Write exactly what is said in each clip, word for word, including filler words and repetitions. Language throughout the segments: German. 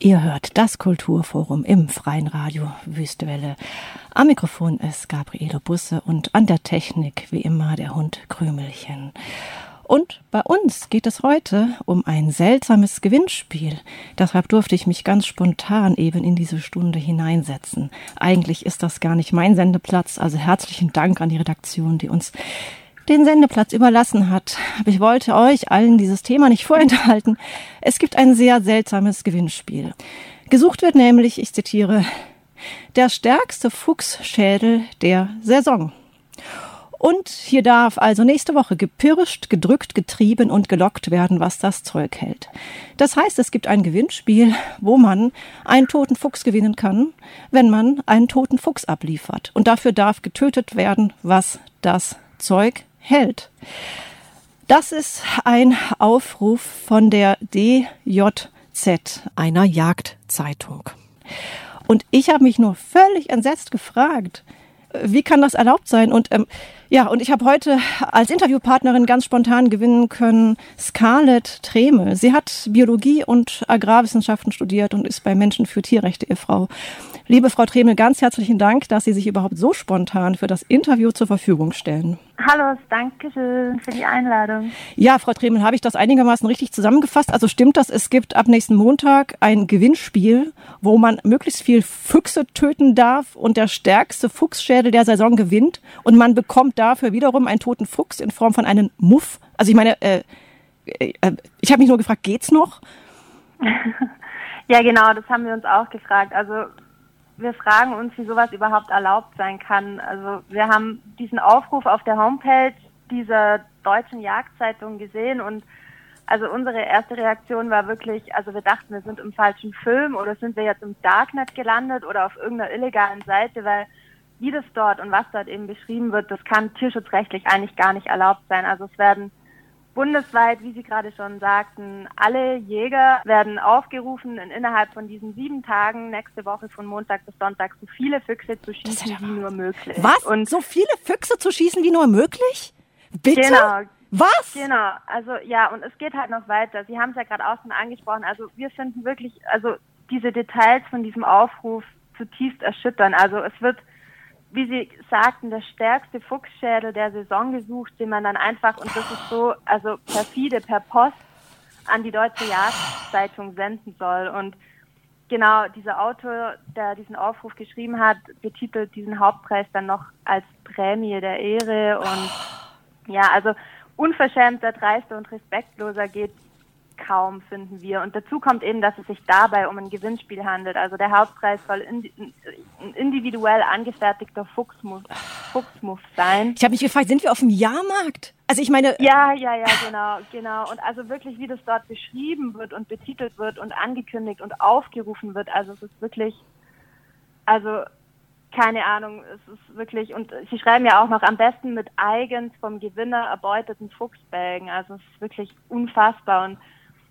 Ihr hört das Kulturforum im Freien Radio Wüstewelle. Am Mikrofon ist Gabriele Busse und an der Technik wie immer der Hund Krümelchen. Und bei uns geht es heute um ein seltsames Gewinnspiel. Deshalb durfte ich mich ganz spontan eben in diese Stunde hineinsetzen. Eigentlich ist das gar nicht mein Sendeplatz, also herzlichen Dank an die Redaktion, die uns den Sendeplatz überlassen hat. Aber ich wollte euch allen dieses Thema nicht vorenthalten. Es gibt ein sehr seltsames Gewinnspiel. Gesucht wird nämlich, ich zitiere, der stärkste Fuchsschädel der Saison. Und hier darf also nächste Woche gepirscht, gedrückt, getrieben und gelockt werden, was das Zeug hält. Das heißt, es gibt ein Gewinnspiel, wo man einen toten Fuchs gewinnen kann, wenn man einen toten Fuchs abliefert. Und dafür darf getötet werden, was das Zeug hält. Das ist ein Aufruf von der D J Z, einer Jagdzeitung. Und ich habe mich nur völlig entsetzt gefragt, wie kann das erlaubt sein? Und ähm, ja, und ich habe heute als Interviewpartnerin ganz spontan gewinnen können Scarlett Tremel. Sie hat Biologie und Agrarwissenschaften studiert und ist bei Menschen für Tierrechte e V Liebe Frau Tremel, ganz herzlichen Dank, dass Sie sich überhaupt so spontan für das Interview zur Verfügung stellen. Hallo, danke schön für die Einladung. Ja, Frau Tremel, habe ich das einigermaßen richtig zusammengefasst? Also stimmt das, es gibt ab nächsten Montag ein Gewinnspiel, wo man möglichst viel Füchse töten darf und der stärkste Fuchsschädel der Saison gewinnt und man bekommt dafür wiederum einen toten Fuchs in Form von einem Muff? Also ich meine, äh, äh, ich habe mich nur gefragt, geht's noch? Ja, genau, das haben wir uns auch gefragt. Also wir fragen uns, wie sowas überhaupt erlaubt sein kann. Also wir haben diesen Aufruf auf der Homepage dieser deutschen Jagdzeitung gesehen und also unsere erste Reaktion war wirklich, also wir dachten, wir sind im falschen Film oder sind wir jetzt im Darknet gelandet oder auf irgendeiner illegalen Seite, weil wie das dort und was dort eben beschrieben wird, das kann tierschutzrechtlich eigentlich gar nicht erlaubt sein. Also es werden bundesweit, wie Sie gerade schon sagten, alle Jäger werden aufgerufen, in innerhalb von diesen sieben Tagen, nächste Woche von Montag bis Sonntag, so viele Füchse zu schießen wie nur möglich. Was? Und so viele Füchse zu schießen wie nur möglich? Bitte? Genau. Was? Genau. Also ja, und es geht halt noch weiter. Sie haben es ja gerade auch schon angesprochen. Also wir finden wirklich, also diese Details von diesem Aufruf zutiefst erschüttern. Also es wird, wie Sie sagten, der stärkste Fuchsschädel der Saison gesucht, den man dann einfach, und das ist so, also perfide, per Post an die Deutsche Jagdzeitung senden soll. Und genau, dieser Autor, der diesen Aufruf geschrieben hat, betitelt diesen Hauptpreis dann noch als Prämie der Ehre. Und ja, also unverschämter, dreister und respektloser geht kaum, finden wir. Und dazu kommt eben, dass es sich dabei um ein Gewinnspiel handelt. Also der Hauptpreis soll indi- ein individuell angefertigter Fuchsmuff, Fuchsmuff sein. Ich habe mich gefragt, sind wir auf dem Jahrmarkt? Also ich meine... Ja, ja, ja, genau, genau. Und also wirklich, wie das dort beschrieben wird und betitelt wird und angekündigt und aufgerufen wird, also es ist wirklich, also keine Ahnung, es ist wirklich, und Sie schreiben ja auch noch, am besten mit eigens vom Gewinner erbeuteten Fuchsbälgen. Also es ist wirklich unfassbar. Und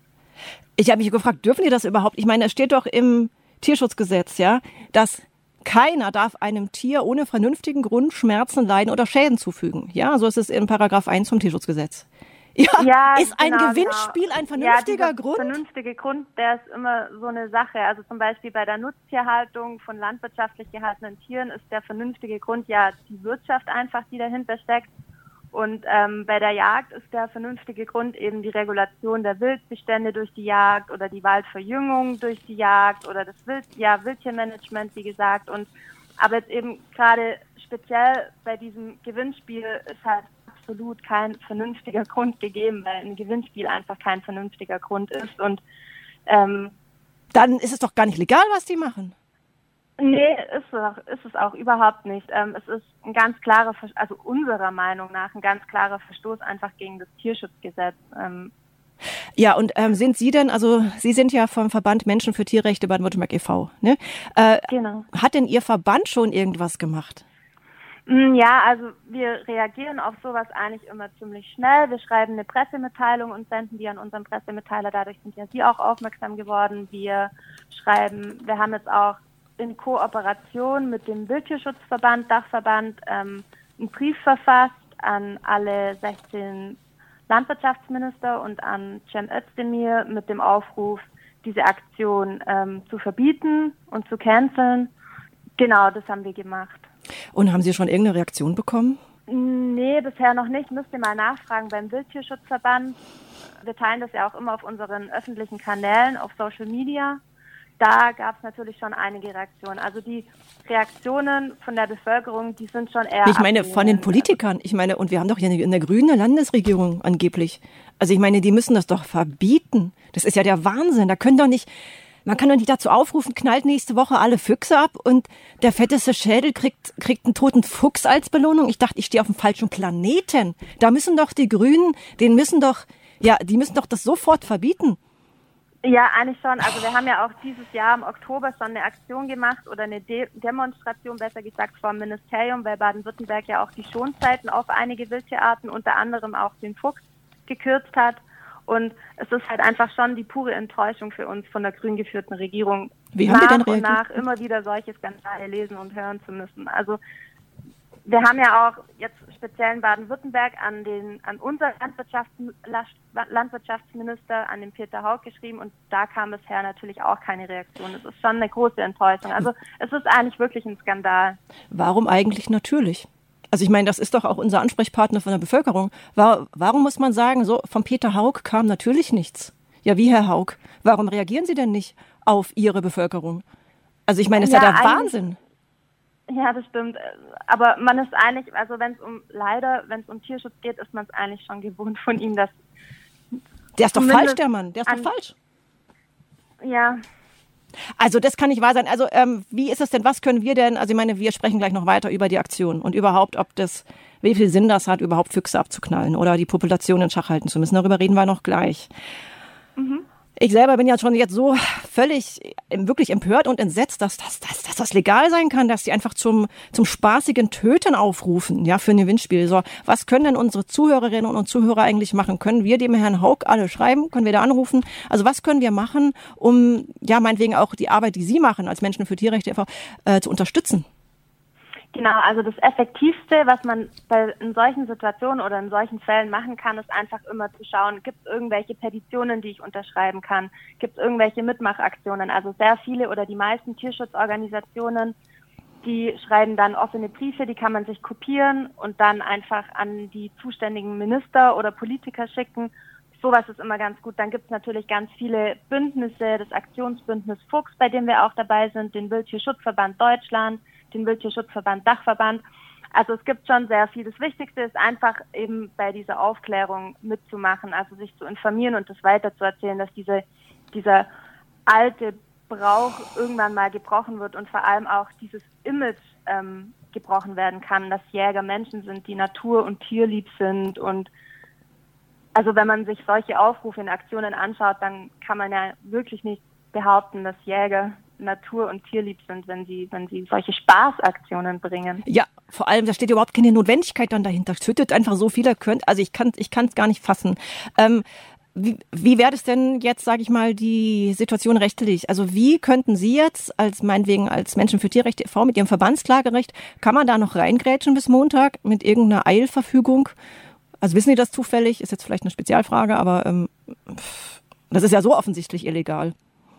ich habe mich gefragt, dürfen die das überhaupt? Ich meine, es steht doch im Tierschutzgesetz, ja, dass keiner darf einem Tier ohne vernünftigen Grund Schmerzen, Leiden oder Schäden zufügen. Ja, so ist es in Paragraph eins vom Tierschutzgesetz. Ja, ja, ist ein genau, Gewinnspiel genau. ein vernünftiger ja, Grund? Vernünftige Grund, der ist immer so eine Sache. Also zum Beispiel bei der Nutztierhaltung von landwirtschaftlich gehaltenen Tieren ist der vernünftige Grund ja die Wirtschaft einfach, die dahinter steckt. Und ähm, bei der Jagd ist der vernünftige Grund eben die Regulation der Wildbestände durch die Jagd oder die Waldverjüngung durch die Jagd oder das Wild, ja, Wildtiermanagement, wie gesagt. Und aber jetzt eben gerade speziell bei diesem Gewinnspiel ist halt absolut kein vernünftiger Grund gegeben, weil ein Gewinnspiel einfach kein vernünftiger Grund ist. Und ähm, dann ist es doch gar nicht legal, was die machen. Nee, ist es, auch, ist es auch überhaupt nicht. Ähm, es ist ein ganz klarer, also unserer Meinung nach, ein ganz klarer Verstoß einfach gegen das Tierschutzgesetz. Ähm. Ja, und ähm, sind Sie denn, also Sie sind ja vom Verband Menschen für Tierrechte Baden-Württemberg e V, ne? Äh, genau. Hat denn Ihr Verband schon irgendwas gemacht? Ja, also wir reagieren auf sowas eigentlich immer ziemlich schnell. Wir schreiben eine Pressemitteilung und senden die an unseren Pressemitteiler. Dadurch sind ja Sie auch aufmerksam geworden. Wir schreiben, wir haben jetzt auch in Kooperation mit dem Wildtierschutzverband, Dachverband, ähm, einen Brief verfasst an alle sechzehn Landwirtschaftsminister und an Cem Özdemir mit dem Aufruf, diese Aktion ähm, zu verbieten und zu canceln. Genau, das haben wir gemacht. Und haben Sie schon irgendeine Reaktion bekommen? Nee, bisher noch nicht. Müsste mal nachfragen beim Wildtierschutzverband. Wir teilen das ja auch immer auf unseren öffentlichen Kanälen, auf Social Media. Da gab es natürlich schon einige Reaktionen. Also die Reaktionen von der Bevölkerung, die sind schon eher Ich meine, von den Politikern. Ich meine, und wir haben doch hier in der grünen Landesregierung angeblich. Also ich meine, die müssen das doch verbieten. Das ist ja der Wahnsinn. Da können doch nicht, man kann doch nicht dazu aufrufen, knallt nächste Woche alle Füchse ab und der fetteste Schädel kriegt, kriegt einen toten Fuchs als Belohnung. Ich dachte, ich stehe auf dem falschen Planeten. Da müssen doch die Grünen, denen müssen doch, ja, die müssen doch das sofort verbieten. Ja, eigentlich schon. Also wir haben ja auch dieses Jahr im Oktober schon eine Aktion gemacht oder eine De- Demonstration, besser gesagt, vor dem Ministerium, weil Baden-Württemberg ja auch die Schonzeiten auf einige Wildtierarten, unter anderem auch den Fuchs, gekürzt hat. Und es ist halt einfach schon die pure Enttäuschung für uns von der grün geführten Regierung, Wie haben nach wir denn und reagiert? nach immer wieder solche Skandale lesen und hören zu müssen. Also wir haben ja auch jetzt speziell in Baden-Württemberg an den an unser Landwirtschafts, Landwirtschaftsminister, an den Peter Haug geschrieben und da kam bisher natürlich auch keine Reaktion. Es ist schon eine große Enttäuschung. Also es ist eigentlich wirklich ein Skandal. Warum eigentlich natürlich? Also ich meine, das ist doch auch unser Ansprechpartner von der Bevölkerung. War, warum muss man sagen, so von Peter Haug kam natürlich nichts? Ja, wie Herr Haug? Warum reagieren Sie denn nicht auf Ihre Bevölkerung? Also ich meine, das ist ja, ja der Wahnsinn. Ja, das stimmt. Aber man ist eigentlich, also wenn es um, leider, wenn es um Tierschutz geht, ist man es eigentlich schon gewohnt von ihm, dass... Der ist doch falsch, der Mann. Der ist doch falsch. Ja. Also das kann nicht wahr sein. Also ähm, wie ist es denn, was können wir denn, also ich meine, wir sprechen gleich noch weiter über die Aktion und überhaupt, ob das, wie viel Sinn das hat, überhaupt Füchse abzuknallen oder die Population in Schach halten zu müssen. Darüber reden wir noch gleich. Mhm. Ich selber bin ja schon jetzt so völlig wirklich empört und entsetzt, dass, dass, dass, dass das legal sein kann, dass sie einfach zum, zum spaßigen Töten aufrufen, ja, für ein Gewinnspiel. So, was können denn unsere Zuhörerinnen und Zuhörer eigentlich machen? Können wir dem Herrn Haug alle schreiben? Können wir da anrufen? Also was können wir machen, um, ja, meinetwegen auch die Arbeit, die Sie machen als Menschen für Tierrechte, einfach äh, zu unterstützen? Genau, also das Effektivste, was man bei in solchen Situationen oder in solchen Fällen machen kann, ist einfach immer zu schauen, gibt es irgendwelche Petitionen, die ich unterschreiben kann, gibt es irgendwelche Mitmachaktionen. Also sehr viele oder die meisten Tierschutzorganisationen, die schreiben dann offene Briefe, die kann man sich kopieren und dann einfach an die zuständigen Minister oder Politiker schicken. Sowas ist immer ganz gut. Dann gibt es natürlich ganz viele Bündnisse, das Aktionsbündnis Fuchs, bei dem wir auch dabei sind, den Wildtierschutzverband Deutschland, den Wildtierschutzverband Dachverband. Also es gibt schon sehr viel. Das Wichtigste ist einfach eben bei dieser Aufklärung mitzumachen, also sich zu informieren und das weiterzuerzählen, dass diese, dieser alte Brauch irgendwann mal gebrochen wird und vor allem auch dieses Image ähm, gebrochen werden kann, dass Jäger Menschen sind, die natur- und tierlieb sind. Und also wenn man sich solche Aufrufe in Aktionen anschaut, dann kann man ja wirklich nicht behaupten, dass Jäger natur- und tierlieb sind, wenn sie, wenn sie solche Spaßaktionen bringen. Ja, vor allem, da steht überhaupt keine Notwendigkeit dann dahinter. Es schüttet einfach so viel, könnt, also ich kann ich kann es gar nicht fassen. Ähm, wie wie wäre es denn jetzt, sage ich mal, die Situation rechtlich? Also wie könnten Sie jetzt, als meinetwegen als Menschen für Tierrechte e V mit Ihrem Verbandsklagerecht, kann man da noch reingrätschen bis Montag mit irgendeiner Eilverfügung? Also wissen Sie das zufällig? Ist jetzt vielleicht eine Spezialfrage, aber ähm, das ist ja so offensichtlich illegal.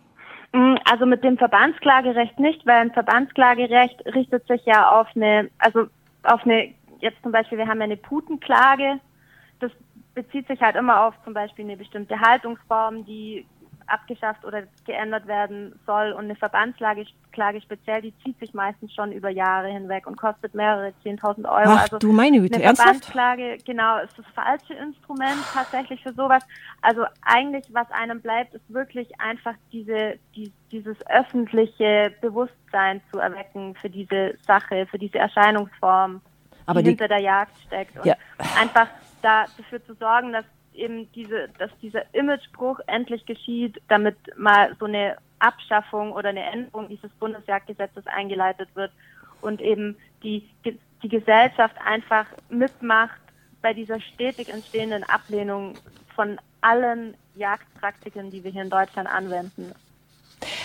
Also mit dem Verbandsklagerecht nicht, weil ein Verbandsklagerecht richtet sich ja auf eine, also auf eine, jetzt zum Beispiel, wir haben ja eine Putenklage, das bezieht sich halt immer auf zum Beispiel eine bestimmte Haltungsform, die abgeschafft oder geändert werden soll, und eine Verbandsklage Klage speziell, die zieht sich meistens schon über Jahre hinweg und kostet mehrere zehntausend Euro. Ach, also du meine Güte, eine ernsthaft? Verbandsklage, genau, ist das falsche Instrument tatsächlich für sowas. Also eigentlich, was einem bleibt, ist wirklich einfach diese, die, dieses öffentliche Bewusstsein zu erwecken für diese Sache, für diese Erscheinungsform, Aber die, die hinter der Jagd steckt, und ja. einfach da dafür zu sorgen, dass eben diese, dass dieser Imagebruch endlich geschieht, damit mal so eine Abschaffung oder eine Änderung dieses Bundesjagdgesetzes eingeleitet wird und eben die, die Gesellschaft einfach mitmacht bei dieser stetig entstehenden Ablehnung von allen Jagdpraktiken, die wir hier in Deutschland anwenden.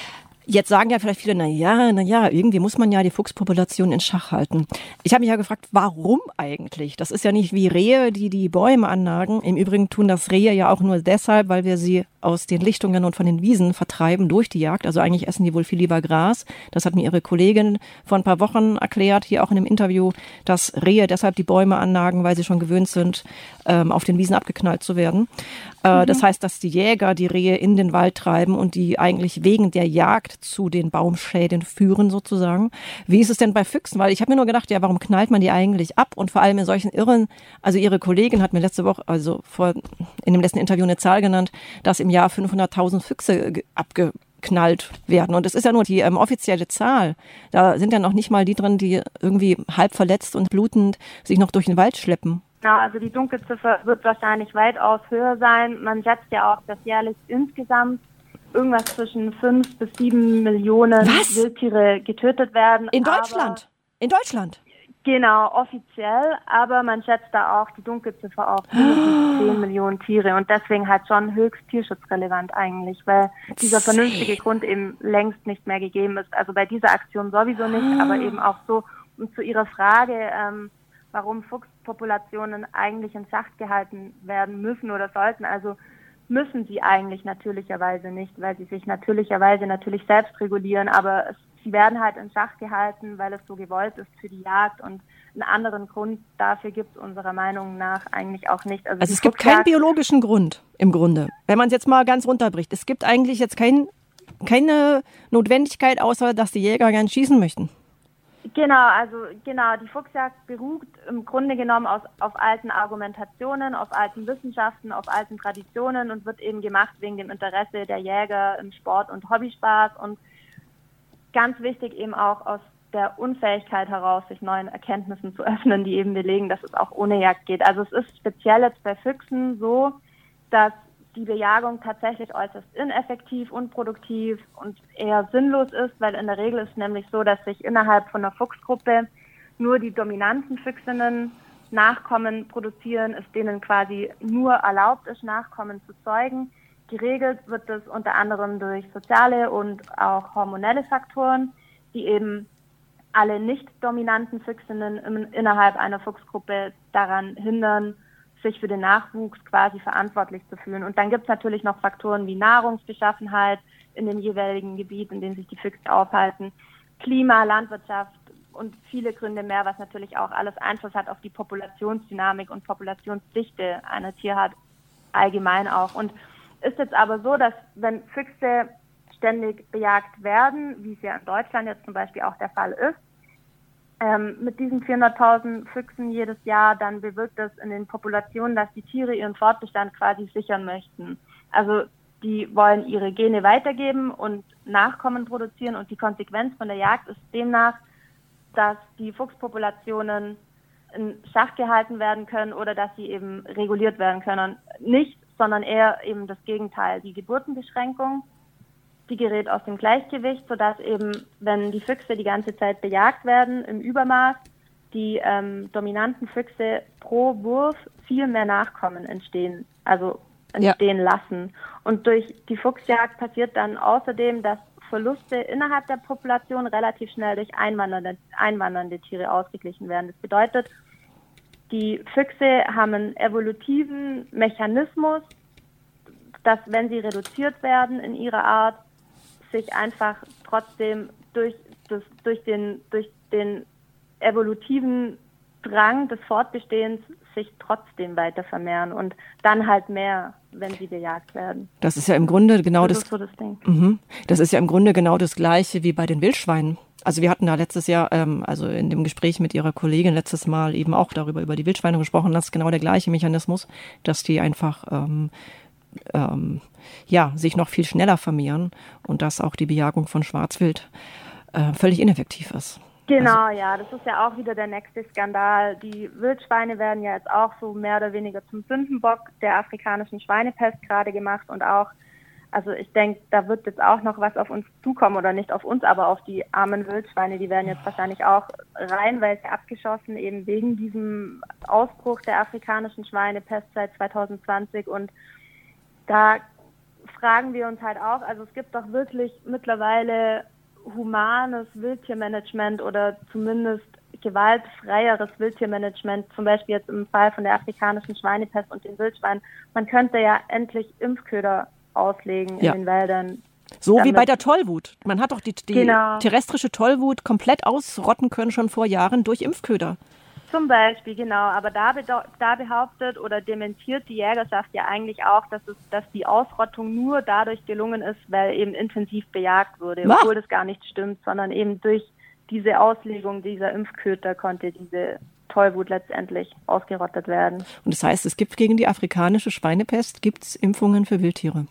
Jetzt sagen ja vielleicht viele, na ja, na ja, irgendwie muss man ja die Fuchspopulation in Schach halten. Ich habe mich ja gefragt, warum eigentlich? Das ist ja nicht wie Rehe, die die Bäume annagen. Im Übrigen tun das Rehe ja auch nur deshalb, weil wir sie aus den Lichtungen und von den Wiesen vertreiben durch die Jagd. Also eigentlich essen die wohl viel lieber Gras. Das hat mir ihre Kollegin vor ein paar Wochen erklärt, hier auch in einem Interview, dass Rehe deshalb die Bäume annagen, weil sie schon gewöhnt sind, ähm, auf den Wiesen abgeknallt zu werden. Äh, mhm. Das heißt, dass die Jäger die Rehe in den Wald treiben und die eigentlich wegen der Jagd zu den Baumschäden führen sozusagen. Wie ist es denn bei Füchsen? Weil ich habe mir nur gedacht, ja, warum knallt man die eigentlich ab? Und vor allem in solchen Irren, also ihre Kollegin hat mir letzte Woche, also vor in dem letzten Interview eine Zahl genannt, dass im Jahr fünfhunderttausend Füchse abgeknallt werden. Und es ist ja nur die ähm, offizielle Zahl. Da sind ja noch nicht mal die drin, die irgendwie halb verletzt und blutend sich noch durch den Wald schleppen. Ja, also die Dunkelziffer wird wahrscheinlich weitaus höher sein. Man schätzt ja auch, dass jährlich insgesamt irgendwas zwischen fünf bis sieben Millionen Was? Wildtiere getötet werden. In Deutschland? Aber, in Deutschland? Genau, offiziell. Aber man schätzt da auch die Dunkelziffer auf mindestens zehn Millionen Tiere. Und deswegen halt schon höchst tierschutzrelevant eigentlich, weil dieser vernünftige Grund eben längst nicht mehr gegeben ist. Also bei dieser Aktion sowieso nicht, aber eben auch so. Und zu Ihrer Frage, ähm, warum Fuchspopulationen eigentlich in Schach gehalten werden müssen oder sollten. Also müssen sie eigentlich natürlicherweise nicht, weil sie sich natürlicherweise natürlich selbst regulieren, aber es, sie werden halt in Schach gehalten, weil es so gewollt ist für die Jagd und einen anderen Grund dafür gibt es unserer Meinung nach eigentlich auch nicht. Also, also es gibt keinen biologischen Grund im Grunde, wenn man es jetzt mal ganz runterbricht. Es gibt eigentlich jetzt kein, keine Notwendigkeit, außer dass die Jäger gern schießen möchten. Genau, also genau, die Fuchsjagd beruht im Grunde genommen aus, auf alten Argumentationen, auf alten Wissenschaften, auf alten Traditionen und wird eben gemacht wegen dem Interesse der Jäger im Sport und Hobbyspaß und ganz wichtig eben auch aus der Unfähigkeit heraus, sich neuen Erkenntnissen zu öffnen, die eben belegen, dass es auch ohne Jagd geht. Also es ist speziell jetzt bei Füchsen so, dass die Bejagung tatsächlich äußerst ineffektiv, unproduktiv und eher sinnlos ist, weil in der Regel ist es nämlich so, dass sich innerhalb von einer Fuchsgruppe nur die dominanten Füchsinnen Nachkommen produzieren, es denen quasi nur erlaubt ist, Nachkommen zu zeugen. Geregelt wird das unter anderem durch soziale und auch hormonelle Faktoren, die eben alle nicht dominanten Füchsinnen im, innerhalb einer Fuchsgruppe daran hindern, sich für den Nachwuchs quasi verantwortlich zu fühlen. Und dann gibt es natürlich noch Faktoren wie Nahrungsbeschaffenheit in dem jeweiligen Gebiet, in dem sich die Füchse aufhalten, Klima, Landwirtschaft und viele Gründe mehr, was natürlich auch alles Einfluss hat auf die Populationsdynamik und Populationsdichte einer Tierart allgemein auch. Und ist jetzt aber so, dass wenn Füchse ständig bejagt werden, wie es ja in Deutschland jetzt zum Beispiel auch der Fall ist, Ähm, mit diesen vierhunderttausend Füchsen jedes Jahr, dann bewirkt das in den Populationen, dass die Tiere ihren Fortbestand quasi sichern möchten. Also die wollen ihre Gene weitergeben und Nachkommen produzieren und die Konsequenz von der Jagd ist demnach, dass die Fuchspopulationen in Schach gehalten werden können oder dass sie eben reguliert werden können. Nicht, sondern eher eben das Gegenteil, die Geburtenbeschränkung. Die gerät aus dem Gleichgewicht, sodass eben, wenn die Füchse die ganze Zeit bejagt werden, im Übermaß die ähm, dominanten Füchse pro Wurf viel mehr Nachkommen entstehen, also entstehen ja. lassen. Und durch die Fuchsjagd passiert dann außerdem, dass Verluste innerhalb der Population relativ schnell durch einwandernde, einwandernde Tiere ausgeglichen werden. Das bedeutet, die Füchse haben einen evolutiven Mechanismus, dass, wenn sie reduziert werden in ihrer Art, sich einfach trotzdem durch, das, durch, den, durch den evolutiven Drang des Fortbestehens sich trotzdem weiter vermehren und dann halt mehr, wenn sie bejagt werden. Das ist ja im Grunde genau das. Das ist so das Ding. Mhm. Das ist ja im Grunde genau das Gleiche wie bei den Wildschweinen. Also wir hatten da letztes Jahr, ähm, also in dem Gespräch mit Ihrer Kollegin letztes Mal eben auch darüber, über die Wildschweine gesprochen, das ist genau der gleiche Mechanismus, dass die einfach ähm, ähm, ja, sich noch viel schneller vermehren und dass auch die Bejagung von Schwarzwild äh, völlig ineffektiv ist. Genau, also, ja, das ist ja auch wieder der nächste Skandal. Die Wildschweine werden ja jetzt auch so mehr oder weniger zum Sündenbock der afrikanischen Schweinepest gerade gemacht und auch, also ich denke, da wird jetzt auch noch was auf uns zukommen oder nicht auf uns, aber auf die armen Wildschweine, die werden jetzt wahrscheinlich auch reihenweise abgeschossen, eben wegen diesem Ausbruch der afrikanischen Schweinepest seit zwanzig zwanzig und da fragen wir uns halt auch, also es gibt doch wirklich mittlerweile humanes Wildtiermanagement oder zumindest gewaltfreieres Wildtiermanagement, zum Beispiel jetzt im Fall von der afrikanischen Schweinepest und den Wildschweinen. Man könnte ja endlich Impfköder auslegen ja. in den Wäldern. So wie bei der Tollwut. Man hat doch die, die genau. terrestrische Tollwut komplett ausrotten können schon vor Jahren durch Impfköder. Zum Beispiel, genau. Aber da, da behauptet oder dementiert die Jägerschaft ja eigentlich auch, dass, es, dass die Ausrottung nur dadurch gelungen ist, weil eben intensiv bejagt wurde. Was? Obwohl das gar nicht stimmt, sondern eben durch diese Auslegung dieser Impfköder konnte diese Tollwut letztendlich ausgerottet werden. Und das heißt, es gibt gegen die afrikanische Schweinepest gibt's Impfungen für Wildtiere?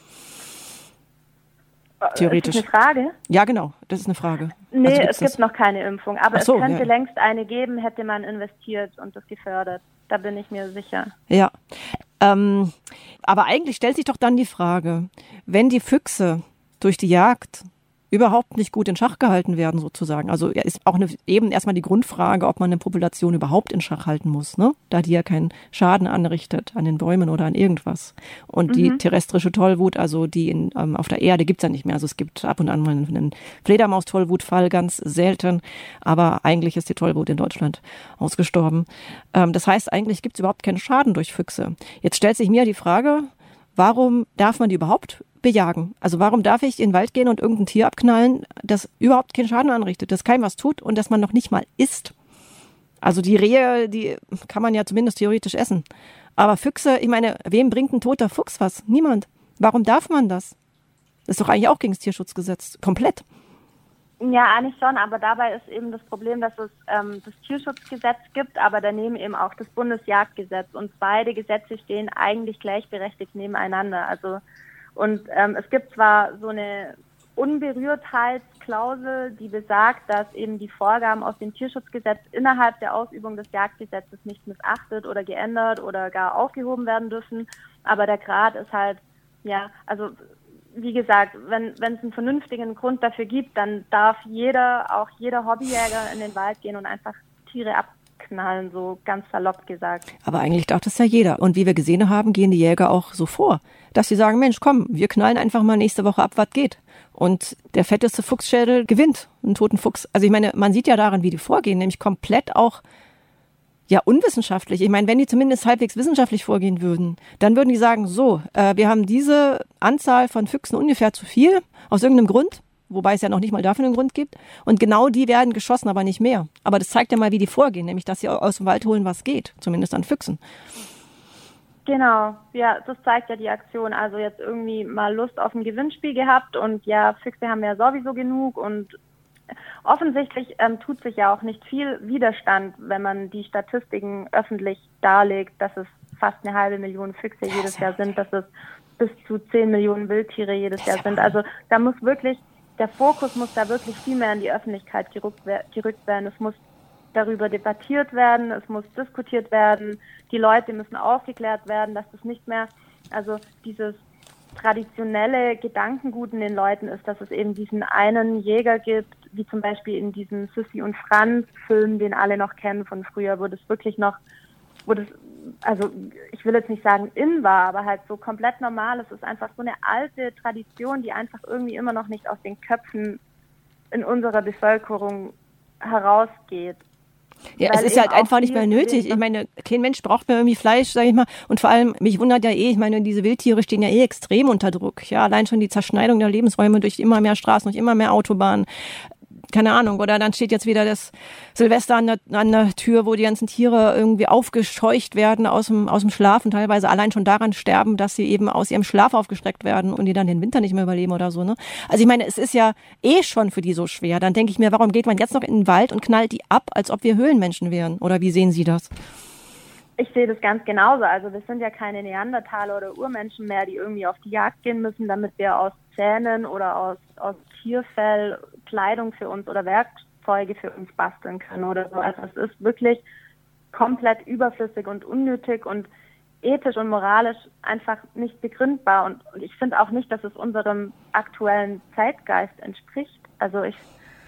Theoretisch. Ist das eine Frage? Ja, genau. Das ist eine Frage. Nee, also es gibt das? noch keine Impfung. Aber so, es könnte ja. längst eine geben, hätte man investiert und das gefördert. Da bin ich mir sicher. Ja. Ähm, aber eigentlich stellt sich doch dann die Frage, wenn die Füchse durch die Jagd überhaupt nicht gut in Schach gehalten werden, sozusagen. Also ist auch eine, eben erstmal die Grundfrage, ob man eine Population überhaupt in Schach halten muss, ne? Da die ja keinen Schaden anrichtet an den Bäumen oder an irgendwas. Und mhm. die terrestrische Tollwut, also die in, ähm, auf der Erde gibt's ja nicht mehr. Also es gibt ab und an mal einen Fledermaus-Tollwutfall, ganz selten. Aber eigentlich ist die Tollwut in Deutschland ausgestorben. Ähm, das heißt, eigentlich gibt's überhaupt keinen Schaden durch Füchse. Jetzt stellt sich mir die Frage, warum darf man die überhaupt bejagen? Also warum darf ich in den Wald gehen und irgendein Tier abknallen, das überhaupt keinen Schaden anrichtet, das keinem was tut und das man noch nicht mal isst? Also die Rehe, die kann man ja zumindest theoretisch essen. Aber Füchse, ich meine, wem bringt ein toter Fuchs was? Niemand. Warum darf man das? Das ist doch eigentlich auch gegen das Tierschutzgesetz. Komplett. Ja, eigentlich schon, aber dabei ist eben das Problem, dass es ähm, das Tierschutzgesetz gibt, aber daneben eben auch das Bundesjagdgesetz und beide Gesetze stehen eigentlich gleichberechtigt nebeneinander. Also und ähm, es gibt zwar so eine Unberührtheitsklausel, die besagt, dass eben die Vorgaben aus dem Tierschutzgesetz innerhalb der Ausübung des Jagdgesetzes nicht missachtet oder geändert oder gar aufgehoben werden dürfen, aber der Grad ist halt, ja, also wie gesagt, wenn wenn es einen vernünftigen Grund dafür gibt, dann darf jeder, auch jeder Hobbyjäger in den Wald gehen und einfach Tiere abknallen, so ganz salopp gesagt. Aber eigentlich darf das ja jeder. Und wie wir gesehen haben, gehen die Jäger auch so vor, dass sie sagen, Mensch, komm, wir knallen einfach mal nächste Woche ab, was geht. Und der fetteste Fuchsschädel gewinnt einen toten Fuchs. Also ich meine, man sieht ja daran, wie die vorgehen, nämlich komplett auch ja, unwissenschaftlich. Ich meine, wenn die zumindest halbwegs wissenschaftlich vorgehen würden, dann würden die sagen, so, äh, wir haben diese Anzahl von Füchsen ungefähr zu viel, aus irgendeinem Grund, wobei es ja noch nicht mal dafür einen Grund gibt. Und genau die werden geschossen, aber nicht mehr. Aber das zeigt ja mal, wie die vorgehen, nämlich, dass sie aus dem Wald holen, was geht, zumindest an Füchsen. Genau, ja, das zeigt ja die Aktion. Also jetzt irgendwie mal Lust auf ein Gewinnspiel gehabt und ja, Füchse haben ja sowieso genug und offensichtlich ähm, tut sich ja auch nicht viel Widerstand, wenn man die Statistiken öffentlich darlegt, dass es fast eine halbe Million Füchse jedes Jahr sind, dass es bis zu zehn Millionen Wildtiere jedes Jahr sind. Also da muss wirklich, der Fokus muss da wirklich viel mehr in die Öffentlichkeit gerückt, gerückt werden. Es muss darüber debattiert werden, es muss diskutiert werden, die Leute müssen aufgeklärt werden, dass das nicht mehr, also dieses traditionelle Gedankengut in den Leuten ist, dass es eben diesen einen Jäger gibt, wie zum Beispiel in diesem Sissi und Franz Film, den alle noch kennen von früher, wo das wirklich noch, wo das, also ich will jetzt nicht sagen in war, aber halt so komplett normal. Es ist einfach so eine alte Tradition, die einfach irgendwie immer noch nicht aus den Köpfen in unserer Bevölkerung herausgeht. Ja, es ist halt einfach nicht mehr nötig. Ich meine, kein Mensch braucht mehr irgendwie Fleisch, sag ich mal. Und vor allem, mich wundert ja eh, ich meine, diese Wildtiere stehen ja eh extrem unter Druck. Ja, allein schon die Zerschneidung der Lebensräume durch immer mehr Straßen, durch immer mehr Autobahnen. Keine Ahnung, oder dann steht jetzt wieder das Silvester an der, an der Tür, wo die ganzen Tiere irgendwie aufgescheucht werden aus dem, aus dem Schlaf und teilweise allein schon daran sterben, dass sie eben aus ihrem Schlaf aufgestreckt werden und die dann den Winter nicht mehr überleben oder so, ne? Also ich meine, es ist ja eh schon für die so schwer. Dann denke ich mir, warum geht man jetzt noch in den Wald und knallt die ab, als ob wir Höhlenmenschen wären? Oder wie sehen Sie das? Ich sehe das ganz genauso. Also wir sind ja keine Neandertaler oder Urmenschen mehr, die irgendwie auf die Jagd gehen müssen, damit wir aus Zähnen oder aus, aus Tierfell Kleidung für uns oder Werkzeuge für uns basteln können oder so. Also es ist wirklich komplett überflüssig und unnötig und ethisch und moralisch einfach nicht begründbar. Und, und ich finde auch nicht, dass es unserem aktuellen Zeitgeist entspricht. Also ich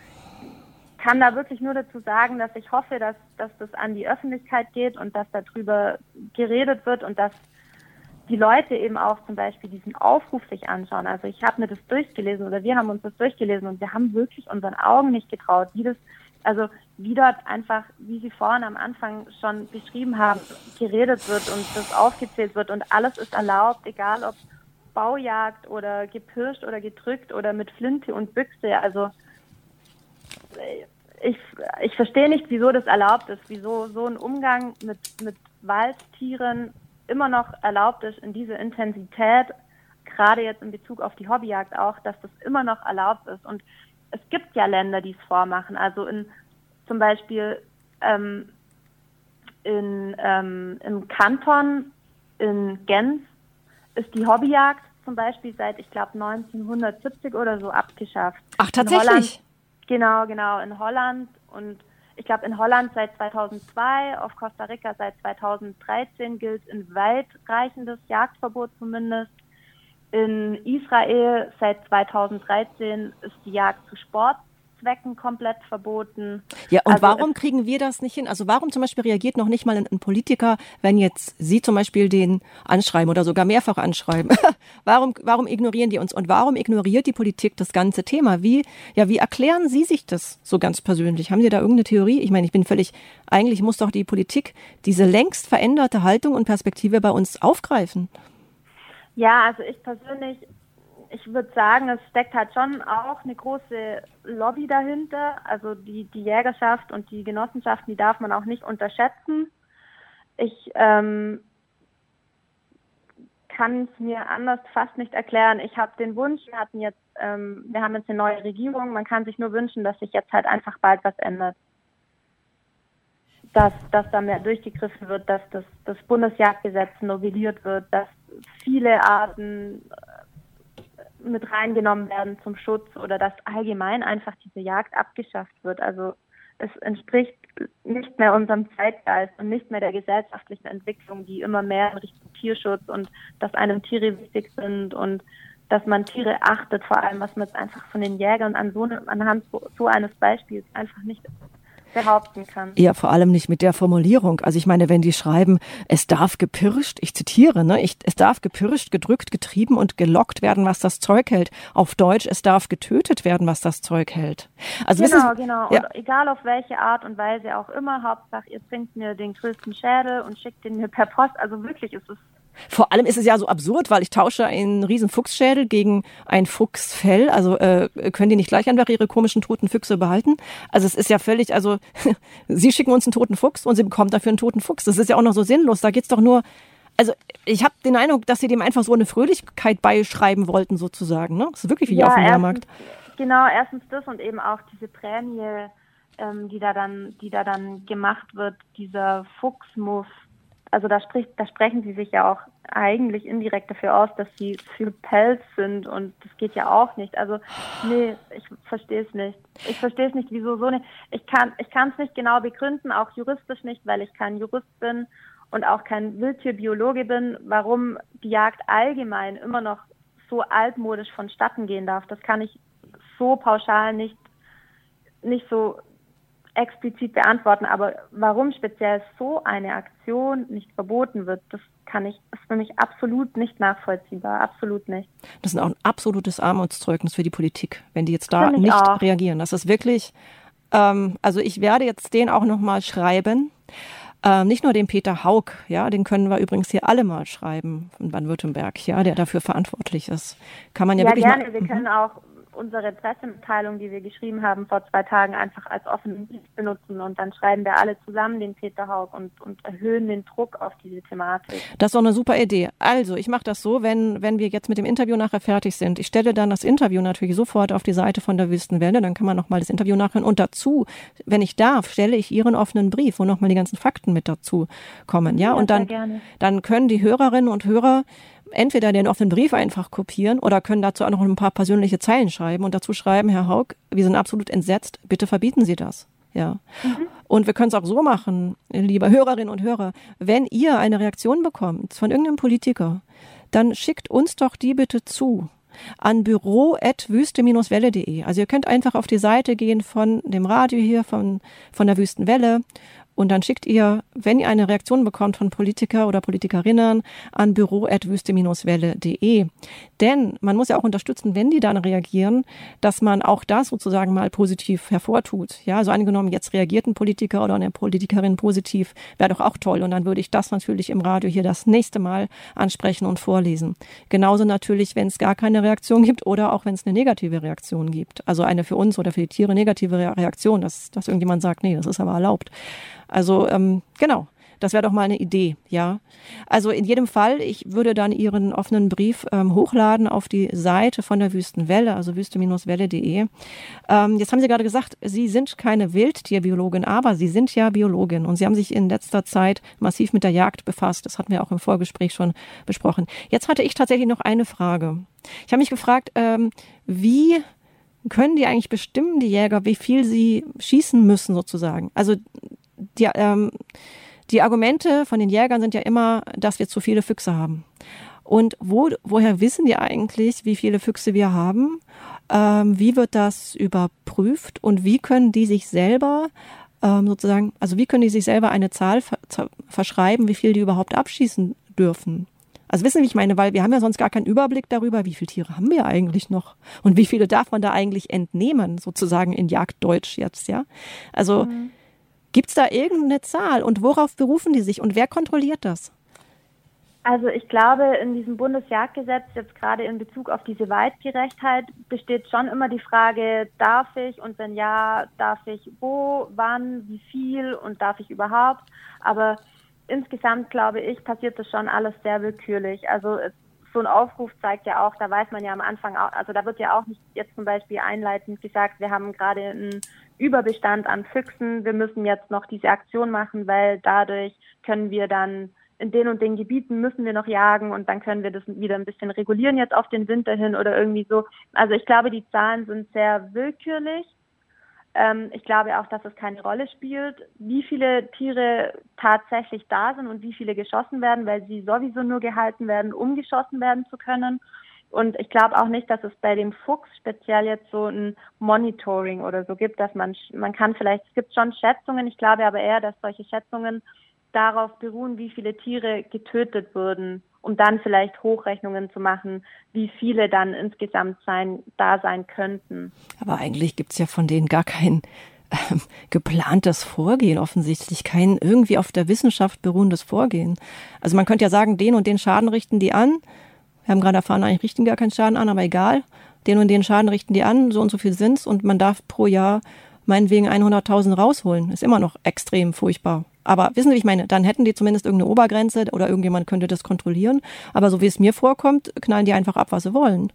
kann da wirklich nur dazu sagen, dass ich hoffe, dass, dass das an die Öffentlichkeit geht und dass darüber geredet wird und dass die Leute eben auch zum Beispiel diesen Aufruf sich anschauen. Also ich habe mir das durchgelesen oder wir haben uns das durchgelesen und wir haben wirklich unseren Augen nicht getraut, wie das, also wie dort einfach, wie Sie vorhin am Anfang schon beschrieben haben, geredet wird und das aufgezählt wird und alles ist erlaubt, egal ob Baujagd oder gepirscht oder gedrückt oder mit Flinte und Büchse. Also ich, ich verstehe nicht, wieso das erlaubt ist, wieso so ein Umgang mit, mit Waldtieren immer noch erlaubt ist in dieser Intensität, gerade jetzt in Bezug auf die Hobbyjagd auch, dass das immer noch erlaubt ist. Und es gibt ja Länder, die es vormachen. Also in zum Beispiel ähm, in, ähm, im Kanton in Genf ist die Hobbyjagd zum Beispiel seit, ich glaube, neunzehnhundertsiebzig oder so abgeschafft. Ach, tatsächlich? In Holland, genau, genau, in Holland und ich glaube, in Holland seit zweitausendzwei, auf Costa Rica seit zweitausenddreizehn gilt ein weitreichendes Jagdverbot zumindest. In Israel seit zweitausenddreizehn ist die Jagd zu Sportzwecken komplett verboten. Ja, und also warum kriegen wir das nicht hin? Also warum zum Beispiel reagiert noch nicht mal ein, ein Politiker, wenn jetzt Sie zum Beispiel den anschreiben oder sogar mehrfach anschreiben? warum, warum ignorieren die uns? Und warum ignoriert die Politik das ganze Thema? Wie, ja, wie erklären Sie sich das so ganz persönlich? Haben Sie da irgendeine Theorie? Ich meine, ich bin völlig, eigentlich muss doch die Politik diese längst veränderte Haltung und Perspektive bei uns aufgreifen. Ja, also ich persönlich, ich würde sagen, es steckt halt schon auch eine große Lobby dahinter. Also die, die Jägerschaft und die Genossenschaften, die darf man auch nicht unterschätzen. Ich ähm, kann es mir anders fast nicht erklären. Ich habe den Wunsch, wir hatten jetzt, ähm, wir haben jetzt eine neue Regierung, man kann sich nur wünschen, dass sich jetzt halt einfach bald was ändert. Dass, dass da mehr durchgegriffen wird, dass das, das Bundesjagdgesetz novelliert wird, dass viele Arten mit reingenommen werden zum Schutz oder dass allgemein einfach diese Jagd abgeschafft wird. Also es entspricht nicht mehr unserem Zeitgeist und nicht mehr der gesellschaftlichen Entwicklung, die immer mehr in Richtung Tierschutz und dass einem Tiere wichtig sind und dass man Tiere achtet, vor allem was man jetzt einfach von den Jägern an so, anhand so, so eines Beispiels einfach nicht behaupten kann. Ja, vor allem nicht mit der Formulierung. Also ich meine, wenn die schreiben, es darf gepirscht, ich zitiere, ne, ich, es darf gepirscht, gedrückt, getrieben und gelockt werden, was das Zeug hält. Auf Deutsch, es darf getötet werden, was das Zeug hält. Also genau, wissen, genau. Ja. Und egal auf welche Art und Weise auch immer, Hauptsache ihr bringt mir den größten Schädel und schickt den mir per Post. Also wirklich ist es Vor allem ist es ja so absurd, weil ich tausche einen riesen Fuchsschädel gegen ein Fuchsfell. Also äh, können die nicht gleich einfach ihre komischen toten Füchse behalten? Also es ist ja völlig, also Sie schicken uns einen toten Fuchs und Sie bekommen dafür einen toten Fuchs. Das ist ja auch noch so sinnlos. Da geht's doch nur, also ich habe den Eindruck, dass Sie dem einfach so eine Fröhlichkeit beischreiben wollten sozusagen. Ne? Das ist wirklich wie ja, auf dem erstens, Jahrmarkt. Genau, erstens das und eben auch diese Prämie, ähm, die da dann, die da dann gemacht wird, dieser Fuchsmuff. Also da spricht, da sprechen sie sich ja auch eigentlich indirekt dafür aus, dass sie für Pelz sind und das geht ja auch nicht. Also nee, ich verstehe es nicht. Ich verstehe es nicht, wieso so nicht. Ich kann, ich kann es nicht genau begründen, auch juristisch nicht, weil ich kein Jurist bin und auch kein Wildtierbiologe bin, warum die Jagd allgemein immer noch so altmodisch vonstatten gehen darf. Das kann ich so pauschal nicht, nicht so explizit beantworten, aber warum speziell so eine Aktion nicht verboten wird, das kann ich, ist für mich absolut nicht nachvollziehbar, absolut nicht. Das ist auch ein absolutes Armutszeugnis für die Politik, wenn die jetzt da nicht auch. reagieren. Das ist wirklich, ähm, also ich werde jetzt den auch nochmal schreiben. Ähm, nicht nur den Peter Haug, ja, den können wir übrigens hier alle mal schreiben von Baden-Württemberg, ja, der dafür verantwortlich ist. Kann man ja, ja wirklich gerne, mal, wir können auch unsere Pressemitteilung, die wir geschrieben haben vor zwei Tagen, einfach als offenen Brief benutzen und dann schreiben wir alle zusammen den Peter Haug und, und erhöhen den Druck auf diese Thematik. Das ist doch eine super Idee. Also, ich mache das so, wenn wenn wir jetzt mit dem Interview nachher fertig sind. Ich stelle dann das Interview natürlich sofort auf die Seite von der Wüstenwelle, dann kann man nochmal das Interview nachhören. Und dazu, wenn ich darf, stelle ich Ihren offenen Brief, wo nochmal die ganzen Fakten mit dazu kommen. Ja, ja und dann, gerne. dann können die Hörerinnen und Hörer entweder den offenen Brief einfach kopieren oder können dazu auch noch ein paar persönliche Zeilen schreiben und dazu schreiben, Herr Haug, wir sind absolut entsetzt, bitte verbieten Sie das. Ja. Mhm. Und wir können es auch so machen, liebe Hörerinnen und Hörer, wenn ihr eine Reaktion bekommt von irgendeinem Politiker, dann schickt uns doch die bitte zu an büro at wüste Bindestrich welle punkt de. Also ihr könnt einfach auf die Seite gehen von dem Radio hier, von, von der Wüstenwelle Und dann schickt ihr, wenn ihr eine Reaktion bekommt von Politiker oder Politikerinnen, an büro at wüste welle punkt de. Denn man muss ja auch unterstützen, wenn die dann reagieren, dass man auch das sozusagen mal positiv hervortut. Ja, also angenommen, jetzt reagiert ein Politiker oder eine Politikerin positiv, wäre doch auch toll. Und dann würde ich das natürlich im Radio hier das nächste Mal ansprechen und vorlesen. Genauso natürlich, wenn es gar keine Reaktion gibt oder auch wenn es eine negative Reaktion gibt. Also eine für uns oder für die Tiere negative Reaktion, dass, dass irgendjemand sagt, nee, das ist aber erlaubt. Also ähm, genau, das wäre doch mal eine Idee, ja. Also in jedem Fall, ich würde dann Ihren offenen Brief ähm, hochladen auf die Seite von der Wüstenwelle, also wüste welle punkt de. Ähm, jetzt haben Sie gerade gesagt, Sie sind keine Wildtierbiologin, aber Sie sind ja Biologin und Sie haben sich in letzter Zeit massiv mit der Jagd befasst. Das hatten wir auch im Vorgespräch schon besprochen. Jetzt hatte ich tatsächlich noch eine Frage. Ich habe mich gefragt, ähm, wie können die eigentlich bestimmen, die Jäger, wie viel sie schießen müssen sozusagen? Also die, ähm, die Argumente von den Jägern sind ja immer, dass wir zu viele Füchse haben. Und wo, woher wissen die eigentlich, wie viele Füchse wir haben? Ähm, wie wird das überprüft? Und wie können die sich selber ähm, sozusagen, also wie können die sich selber eine Zahl ver- verschreiben, wie viel die überhaupt abschießen dürfen? Also wissen Sie, wie ich meine, weil wir haben ja sonst gar keinen Überblick darüber, wie viele Tiere haben wir eigentlich noch und wie viele darf man da eigentlich entnehmen, sozusagen in Jagddeutsch jetzt, ja? Also mhm. Gibt es da irgendeine Zahl und worauf berufen die sich und wer kontrolliert das? Also ich glaube, in diesem Bundesjagdgesetz, jetzt gerade in Bezug auf diese Weitgerechtheit, besteht schon immer die Frage, darf ich und wenn ja, darf ich wo, wann, wie viel und darf ich überhaupt? Aber insgesamt, glaube ich, passiert das schon alles sehr willkürlich. Also so ein Aufruf zeigt ja auch, da weiß man ja am Anfang auch, also da wird ja auch nicht jetzt zum Beispiel einleitend gesagt, wir haben gerade einen Überbestand an Füchsen, wir müssen jetzt noch diese Aktion machen, weil dadurch können wir dann in den und den Gebieten müssen wir noch jagen und dann können wir das wieder ein bisschen regulieren jetzt auf den Winter hin oder irgendwie so. Also ich glaube, die Zahlen sind sehr willkürlich. Ähm, ich glaube auch, dass es keine Rolle spielt, wie viele Tiere tatsächlich da sind und wie viele geschossen werden, weil sie sowieso nur gehalten werden, um geschossen werden zu können. Und ich glaube auch nicht, dass es bei dem Fuchs speziell jetzt so ein Monitoring oder so gibt, dass man, man kann vielleicht, es gibt schon Schätzungen, ich glaube aber eher, dass solche Schätzungen darauf beruhen, wie viele Tiere getötet wurden, um dann vielleicht Hochrechnungen zu machen, wie viele dann insgesamt sein, da sein könnten. Aber eigentlich gibt es ja von denen gar kein äh, geplantes Vorgehen, offensichtlich kein irgendwie auf der Wissenschaft beruhendes Vorgehen. Also man könnte ja sagen, den und den Schaden richten die an. Wir haben gerade erfahren, eigentlich richten gar keinen Schaden an, aber egal. Den und den Schaden richten die an, so und so viel sind's und man darf pro Jahr meinetwegen hunderttausend rausholen. Ist immer noch extrem furchtbar. Aber wissen Sie, wie ich meine? Dann hätten die zumindest irgendeine Obergrenze oder irgendjemand könnte das kontrollieren. Aber so wie es mir vorkommt, knallen die einfach ab, was sie wollen.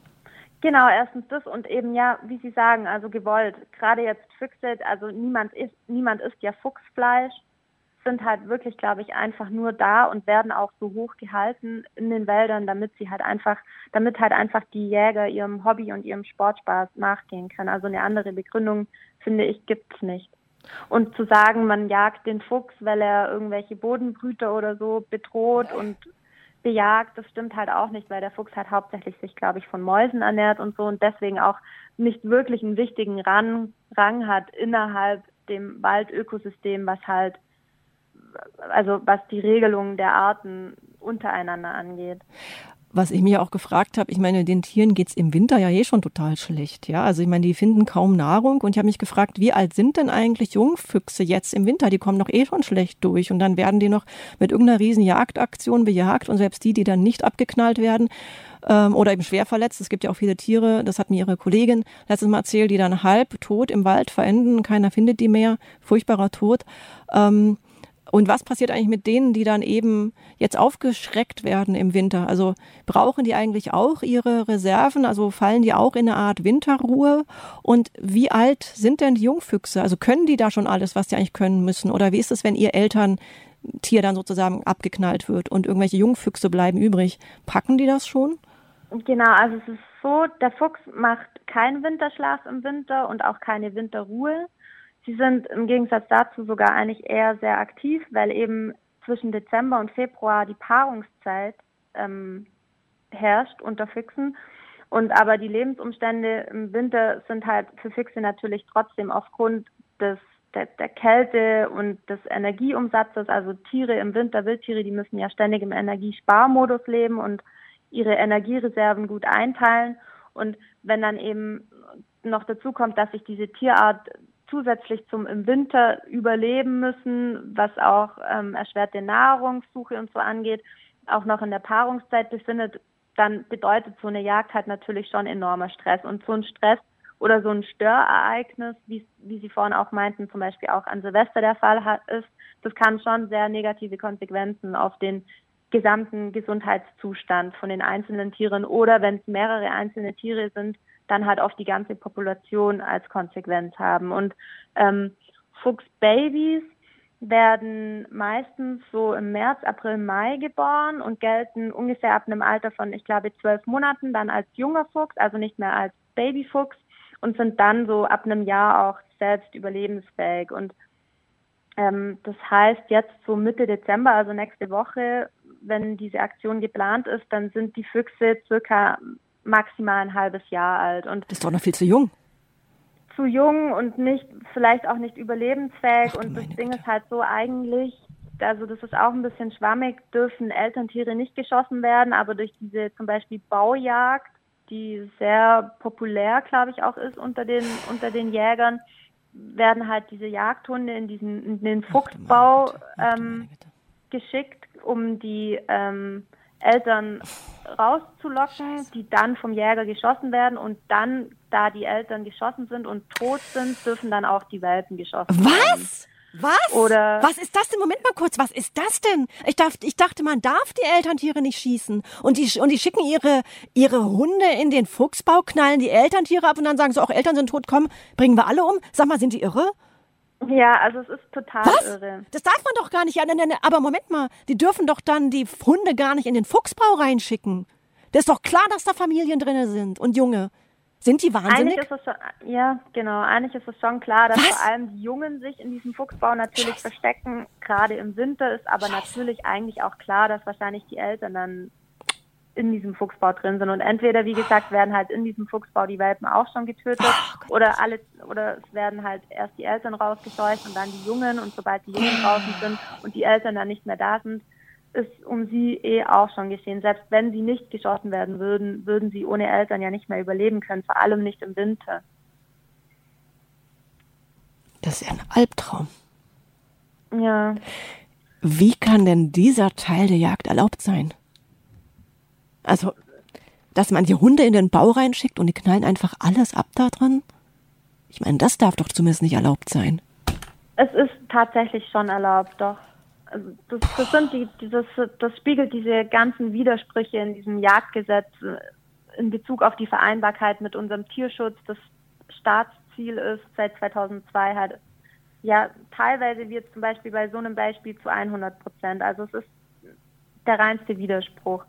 Genau, erstens das und eben ja, wie Sie sagen, also gewollt. Gerade jetzt Füchse, also niemand isst, niemand isst ja Fuchsfleisch, sind halt wirklich, glaube ich, einfach nur da und werden auch so hoch gehalten in den Wäldern, damit sie halt einfach, damit halt einfach die Jäger ihrem Hobby und ihrem Sportspaß nachgehen können. Also eine andere Begründung, finde ich, gibt's nicht. Und zu sagen, man jagt den Fuchs, weil er irgendwelche Bodenbrüter oder so bedroht und bejagt, das stimmt halt auch nicht, weil der Fuchs halt hauptsächlich sich, glaube ich, von Mäusen ernährt und so und deswegen auch nicht wirklich einen wichtigen Rang, Rang hat innerhalb dem Waldökosystem, was halt, also was die Regelung der Arten untereinander angeht. Was ich mir auch gefragt habe, ich meine, den Tieren geht's im Winter ja eh schon total schlecht. Ja, also ich meine, die finden kaum Nahrung und ich habe mich gefragt, wie alt sind denn eigentlich Jungfüchse jetzt im Winter? Die kommen doch eh schon schlecht durch und dann werden die noch mit irgendeiner riesen Jagdaktion bejagt und selbst die, die dann nicht abgeknallt werden ähm, oder eben schwer verletzt, es gibt ja auch viele Tiere, das hat mir ihre Kollegin letztes Mal erzählt, die dann halb tot im Wald verenden, keiner findet die mehr, furchtbarer Tod. Ähm, Und was passiert eigentlich mit denen, die dann eben jetzt aufgeschreckt werden im Winter? Also brauchen die eigentlich auch ihre Reserven? Also fallen die auch in eine Art Winterruhe? Und wie alt sind denn die Jungfüchse? Also können die da schon alles, was die eigentlich können müssen? Oder wie ist es, wenn ihr Elterntier dann sozusagen abgeknallt wird und irgendwelche Jungfüchse bleiben übrig? Packen die das schon? Genau, also es ist so, der Fuchs macht keinen Winterschlaf im Winter und auch keine Winterruhe. Sie sind im Gegensatz dazu sogar eigentlich eher sehr aktiv, weil eben zwischen Dezember und Februar die Paarungszeit ähm, herrscht unter Füchsen. Und aber die Lebensumstände im Winter sind halt für Füchse natürlich trotzdem aufgrund des der, der Kälte und des Energieumsatzes. Also Tiere im Winter, Wildtiere, die müssen ja ständig im Energiesparmodus leben und ihre Energiereserven gut einteilen. Und wenn dann eben noch dazu kommt, dass sich diese Tierart zusätzlich zum im Winter überleben müssen, was auch ähm, erschwerte Nahrungssuche und so angeht, auch noch in der Paarungszeit befindet, dann bedeutet so eine Jagd halt natürlich schon enormer Stress. Und so ein Stress oder so ein Störereignis, wie, wie Sie vorhin auch meinten, zum Beispiel auch an Silvester der Fall hat, ist, das kann schon sehr negative Konsequenzen auf den gesamten Gesundheitszustand von den einzelnen Tieren oder wenn es mehrere einzelne Tiere sind, dann halt auf die ganze Population als Konsequenz haben. Und ähm, Fuchsbabys werden meistens so im März, April, Mai geboren und gelten ungefähr ab einem Alter von, ich glaube, zwölf Monaten dann als junger Fuchs, also nicht mehr als Babyfuchs und sind dann so ab einem Jahr auch selbst überlebensfähig. Und ähm, das heißt, jetzt so Mitte Dezember, also nächste Woche, wenn diese Aktion geplant ist, dann sind die Füchse circa maximal ein halbes Jahr alt. Und das ist doch noch viel zu jung. Zu jung und nicht, vielleicht auch nicht überlebensfähig. Ach, und das Güte. Ding ist halt so eigentlich, also das ist auch ein bisschen schwammig, dürfen Elterntiere nicht geschossen werden, aber durch diese zum Beispiel Baujagd, die sehr populär, glaube ich, auch ist unter den, unter den Jägern, werden halt diese Jagdhunde in diesen in den Fuchsbau ähm, geschickt, um die ähm, Eltern rauszulocken, die dann vom Jäger geschossen werden und dann, da die Eltern geschossen sind und tot sind, dürfen dann auch die Welpen geschossen Was? werden. Was? Was? Oder was ist das denn? Moment mal kurz, was ist das denn? Ich, darf, ich dachte, man darf die Elterntiere nicht schießen. Und die, und die schicken ihre, ihre Hunde in den Fuchsbau, knallen die Elterntiere ab und dann sagen so, auch Eltern sind tot, komm, bringen wir alle um. Sag mal, sind die irre? Ja, also es ist total Was? irre. Das darf man doch gar nicht. Ja, ne, ne, aber Moment mal, die dürfen doch dann die Hunde gar nicht in den Fuchsbau reinschicken. Das ist doch klar, dass da Familien drin sind und Junge. Sind die wahnsinnig? Eigentlich ist es schon, ja, genau, eigentlich ist es schon klar, dass Was? vor allem die Jungen sich in diesem Fuchsbau natürlich Scheiße. verstecken, gerade im Winter ist aber Scheiße. natürlich eigentlich auch klar, dass wahrscheinlich die Eltern dann in diesem Fuchsbau drin sind und entweder, wie gesagt, werden halt in diesem Fuchsbau die Welpen auch schon getötet Oh, oder alle, oder es werden halt erst die Eltern rausgescheucht und dann die Jungen und sobald die Jungen draußen sind und die Eltern dann nicht mehr da sind, ist um sie eh auch schon geschehen. Selbst wenn sie nicht geschossen werden würden, würden sie ohne Eltern ja nicht mehr überleben können, vor allem nicht im Winter. Das ist ja ein Albtraum. Ja. Wie kann denn dieser Teil der Jagd erlaubt sein? Also, dass man die Hunde in den Bau reinschickt und die knallen einfach alles ab da drin? Ich meine, das darf doch zumindest nicht erlaubt sein. Es ist tatsächlich schon erlaubt, doch. Also das, das sind die, dieses, das spiegelt diese ganzen Widersprüche in diesem Jagdgesetz in Bezug auf die Vereinbarkeit mit unserem Tierschutz. Das Staatsziel ist seit zweitausendzwei halt, ja, teilweise wird zum Beispiel bei so einem Beispiel zu hundert Prozent. Also es ist der reinste Widerspruch.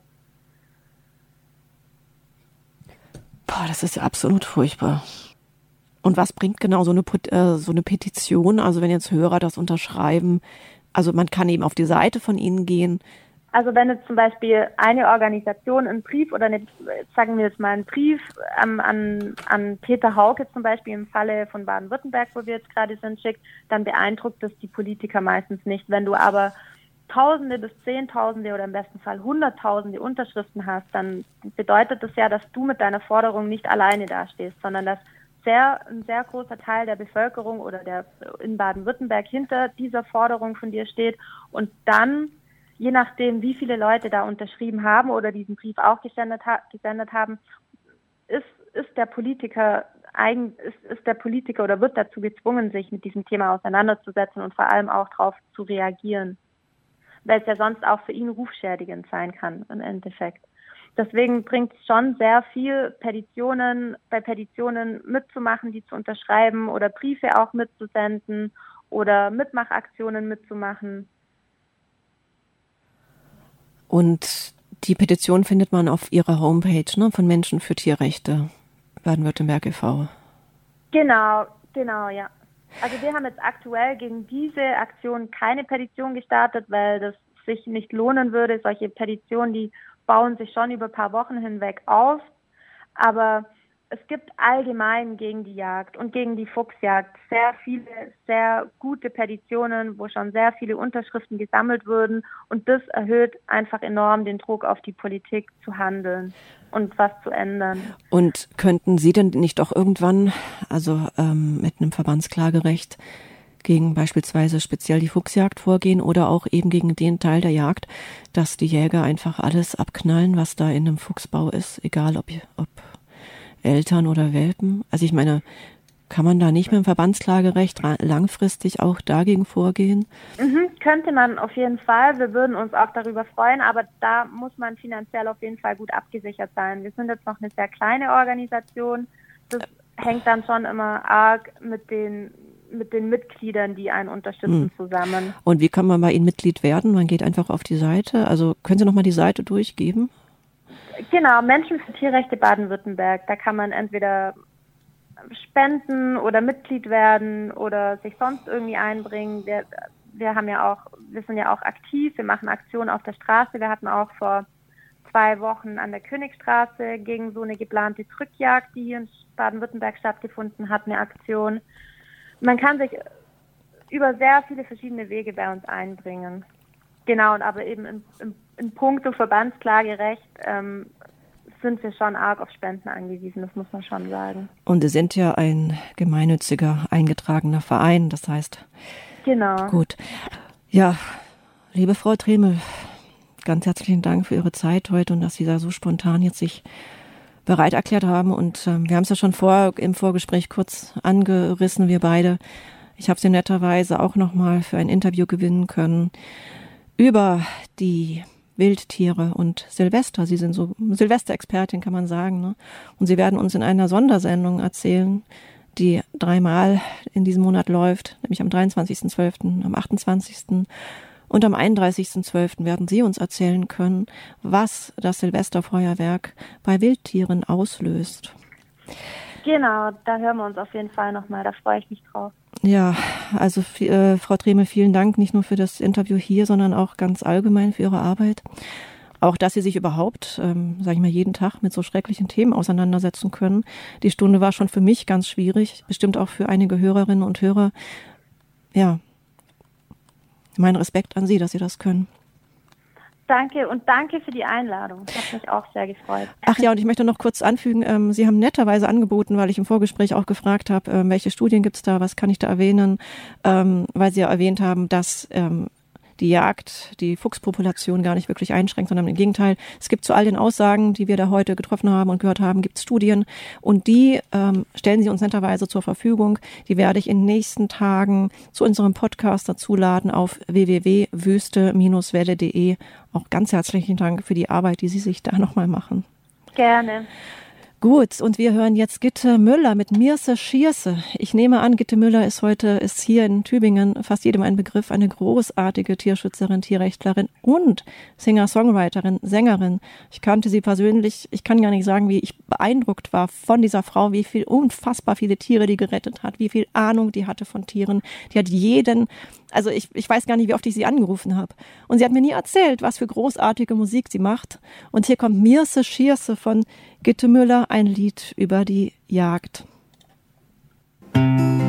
Boah, das ist ja absolut furchtbar. Und was bringt genau so eine, äh, so eine Petition? Also wenn jetzt Hörer das unterschreiben, also man kann eben auf die Seite von Ihnen gehen. Also wenn jetzt zum Beispiel eine Organisation einen Brief oder eine, sagen wir jetzt mal einen Brief ähm, an, an Peter Hauke zum Beispiel im Falle von Baden-Württemberg, wo wir jetzt gerade sind, schickt, dann beeindruckt das die Politiker meistens nicht. Wenn du aber Tausende bis Zehntausende oder im besten Fall Hunderttausende Unterschriften hast, dann bedeutet das ja, dass du mit deiner Forderung nicht alleine dastehst, sondern dass sehr, ein sehr großer Teil der Bevölkerung oder der in Baden-Württemberg hinter dieser Forderung von dir steht und dann, je nachdem, wie viele Leute da unterschrieben haben oder diesen Brief auch gesendet, ha- gesendet haben, ist, ist der Politiker eigen, ist, ist der Politiker oder wird dazu gezwungen, sich mit diesem Thema auseinanderzusetzen und vor allem auch darauf zu reagieren, weil es ja sonst auch für ihn rufschädigend sein kann im Endeffekt. Deswegen bringt es schon sehr viel, Petitionen, bei Petitionen mitzumachen, die zu unterschreiben oder Briefe auch mitzusenden oder Mitmachaktionen mitzumachen. Und die Petition findet man auf Ihrer Homepage, ne, von Menschen für Tierrechte, Baden-Württemberg e V Genau, genau, ja. Also wir haben jetzt aktuell gegen diese Aktion keine Petition gestartet, weil das sich nicht lohnen würde. Solche Petitionen, die bauen sich schon über ein paar Wochen hinweg auf. Aber es gibt allgemein gegen die Jagd und gegen die Fuchsjagd sehr viele, sehr gute Petitionen, wo schon sehr viele Unterschriften gesammelt wurden. Und das erhöht einfach enorm den Druck auf die Politik zu handeln und was zu ändern. Und könnten Sie denn nicht auch irgendwann, also ähm, mit einem Verbandsklagerecht, gegen beispielsweise speziell die Fuchsjagd vorgehen oder auch eben gegen den Teil der Jagd, dass die Jäger einfach alles abknallen, was da in einem Fuchsbau ist, egal ob, ob Eltern oder Welpen? Also ich meine, kann man da nicht mit dem Verbandsklagerecht langfristig auch dagegen vorgehen? Mhm, könnte man auf jeden Fall. Wir würden uns auch darüber freuen, aber da muss man finanziell auf jeden Fall gut abgesichert sein. Wir sind jetzt noch eine sehr kleine Organisation. Das hängt dann schon immer arg mit den mit den Mitgliedern, die einen unterstützen, hm. zusammen. Und wie kann man bei Ihnen Mitglied werden? Man geht einfach auf die Seite. Also können Sie nochmal die Seite durchgeben? Genau, Menschen für Tierrechte Baden-Württemberg. Da kann man entweder spenden oder Mitglied werden oder sich sonst irgendwie einbringen. Wir, wir haben ja auch, wir sind ja auch aktiv. Wir machen Aktionen auf der Straße. Wir hatten auch vor zwei Wochen an der Königstraße gegen so eine geplante Drückjagd, die hier in Baden-Württemberg stattgefunden hat, eine Aktion. Man kann sich über sehr viele verschiedene Wege bei uns einbringen. Genau, und aber eben in, in, in puncto Verbandsklagerecht ähm, sind wir schon arg auf Spenden angewiesen, das muss man schon sagen. Und Sie sind ja ein gemeinnütziger, eingetragener Verein, das heißt... Genau. Gut. Ja, liebe Frau Tremel, ganz herzlichen Dank für Ihre Zeit heute und dass Sie da so spontan jetzt sich bereit erklärt haben. Und ähm, wir haben es ja schon vor im Vorgespräch kurz angerissen, wir beide. Ich habe Sie netterweise auch nochmal für ein Interview gewinnen können über die Wildtiere und Silvester. Sie sind so Silvesterexpertin, kann man sagen, ne? Und Sie werden uns in einer Sondersendung erzählen, die dreimal in diesem Monat läuft, nämlich am dreiundzwanzigsten zwölften, am achtundzwanzigsten und am einunddreißigsten zwölften werden Sie uns erzählen können, was das Silvesterfeuerwerk bei Wildtieren auslöst. Genau, da hören wir uns auf jeden Fall nochmal, da freue ich mich drauf. Ja, also äh, Frau Tremel, vielen Dank nicht nur für das Interview hier, sondern auch ganz allgemein für Ihre Arbeit. Auch, dass Sie sich überhaupt, ähm, sage ich mal, jeden Tag mit so schrecklichen Themen auseinandersetzen können. Die Stunde war schon für mich ganz schwierig, bestimmt auch für einige Hörerinnen und Hörer. Ja, mein Respekt an Sie, dass Sie das können. Danke und danke für die Einladung. Das hat mich auch sehr gefreut. Ach ja, und ich möchte noch kurz anfügen, ähm, Sie haben netterweise angeboten, weil ich im Vorgespräch auch gefragt habe, ähm, welche Studien gibt es da, was kann ich da erwähnen, ähm, weil Sie ja erwähnt haben, dass ähm, die Jagd die Fuchspopulation gar nicht wirklich einschränkt, sondern im Gegenteil, es gibt zu all den Aussagen, die wir da heute getroffen haben und gehört haben, gibt es Studien und die ähm, stellen Sie uns netterweise zur Verfügung. Die werde ich in den nächsten Tagen zu unserem Podcast dazuladen auf w w w punkt wüste Bindestrich welle punkt de. Auch ganz herzlichen Dank für die Arbeit, die Sie sich da nochmal machen. Gerne. Gut, und wir hören jetzt Gitte Müller mit Mirse Schierse. Ich nehme an, Gitte Müller ist heute, ist hier in Tübingen fast jedem ein Begriff, eine großartige Tierschützerin, Tierrechtlerin und Singer-Songwriterin, Sängerin. Ich kannte sie persönlich, ich kann gar nicht sagen, wie ich beeindruckt war von dieser Frau, wie viel unfassbar viele Tiere die gerettet hat, wie viel Ahnung die hatte von Tieren. Die hat jeden, also ich, ich weiß gar nicht, wie oft ich sie angerufen habe. Und sie hat mir nie erzählt, was für großartige Musik sie macht. Und hier kommt Mirse Schierse von Gitte Müller, ein Lied über die Jagd. Der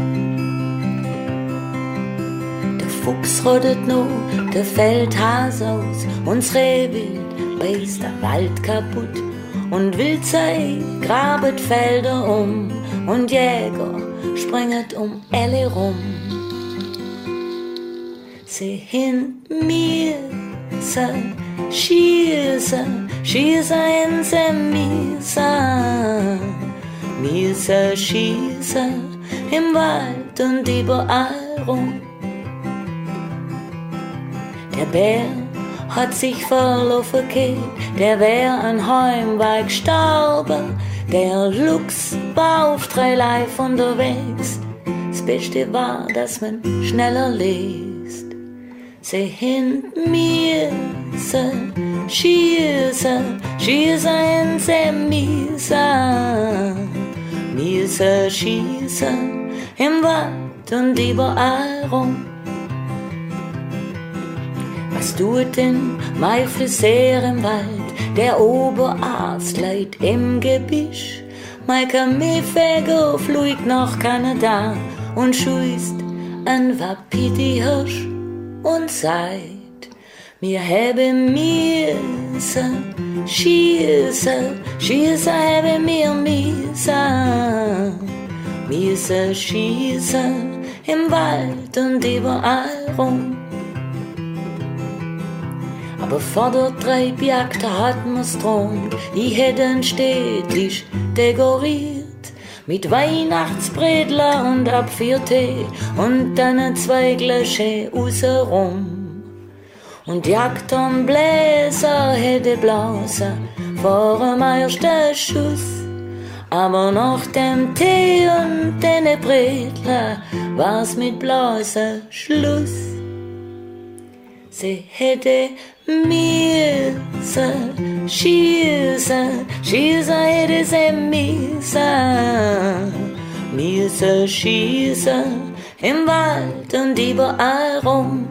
Fuchs rottet nur, der Feldhase aus, uns Rehwild beißt der Wald kaputt und Wildzei grabet Felder um und Jäger springet um Elle rum. Sie hin mir schieße, schieße in se Miese, Miese schieße im Wald und überall rum. Der Bär hat sich verlaufen, der wär an Heimweg gestorben, der Luchs war auf drei Leif unterwegs. Das Beste war, dass man schneller liest. Sie hinten mir schieße, schieße in se Miese, Miese schieße im Wald und überall rum. Was tut denn mein Friseur im Wald, der Oberarzt leid im Gebüsch? mein Kamelfäger fliegt nach Kanada und schießt ein Wapiti-Hirsch und sagt, wir haben müssen schießen, schießen haben wir müssen, müssen schießen im Wald und überall rum. Aber vor der Treibjagd hat man's drum, ich hätte ihn städtisch dekoriert, mit Weihnachtsbredler und Apfeltee und dann zwei Gläschen außenrum. Und Jagd am Bläser hätte blasen vor dem ersten Schuss. Aber nach dem Tee und den Bredler war's mit Blasen Schluss. Sie hätte müssen schießen, schießen hätte sie müssen, müssen schießen im Wald und überall rum.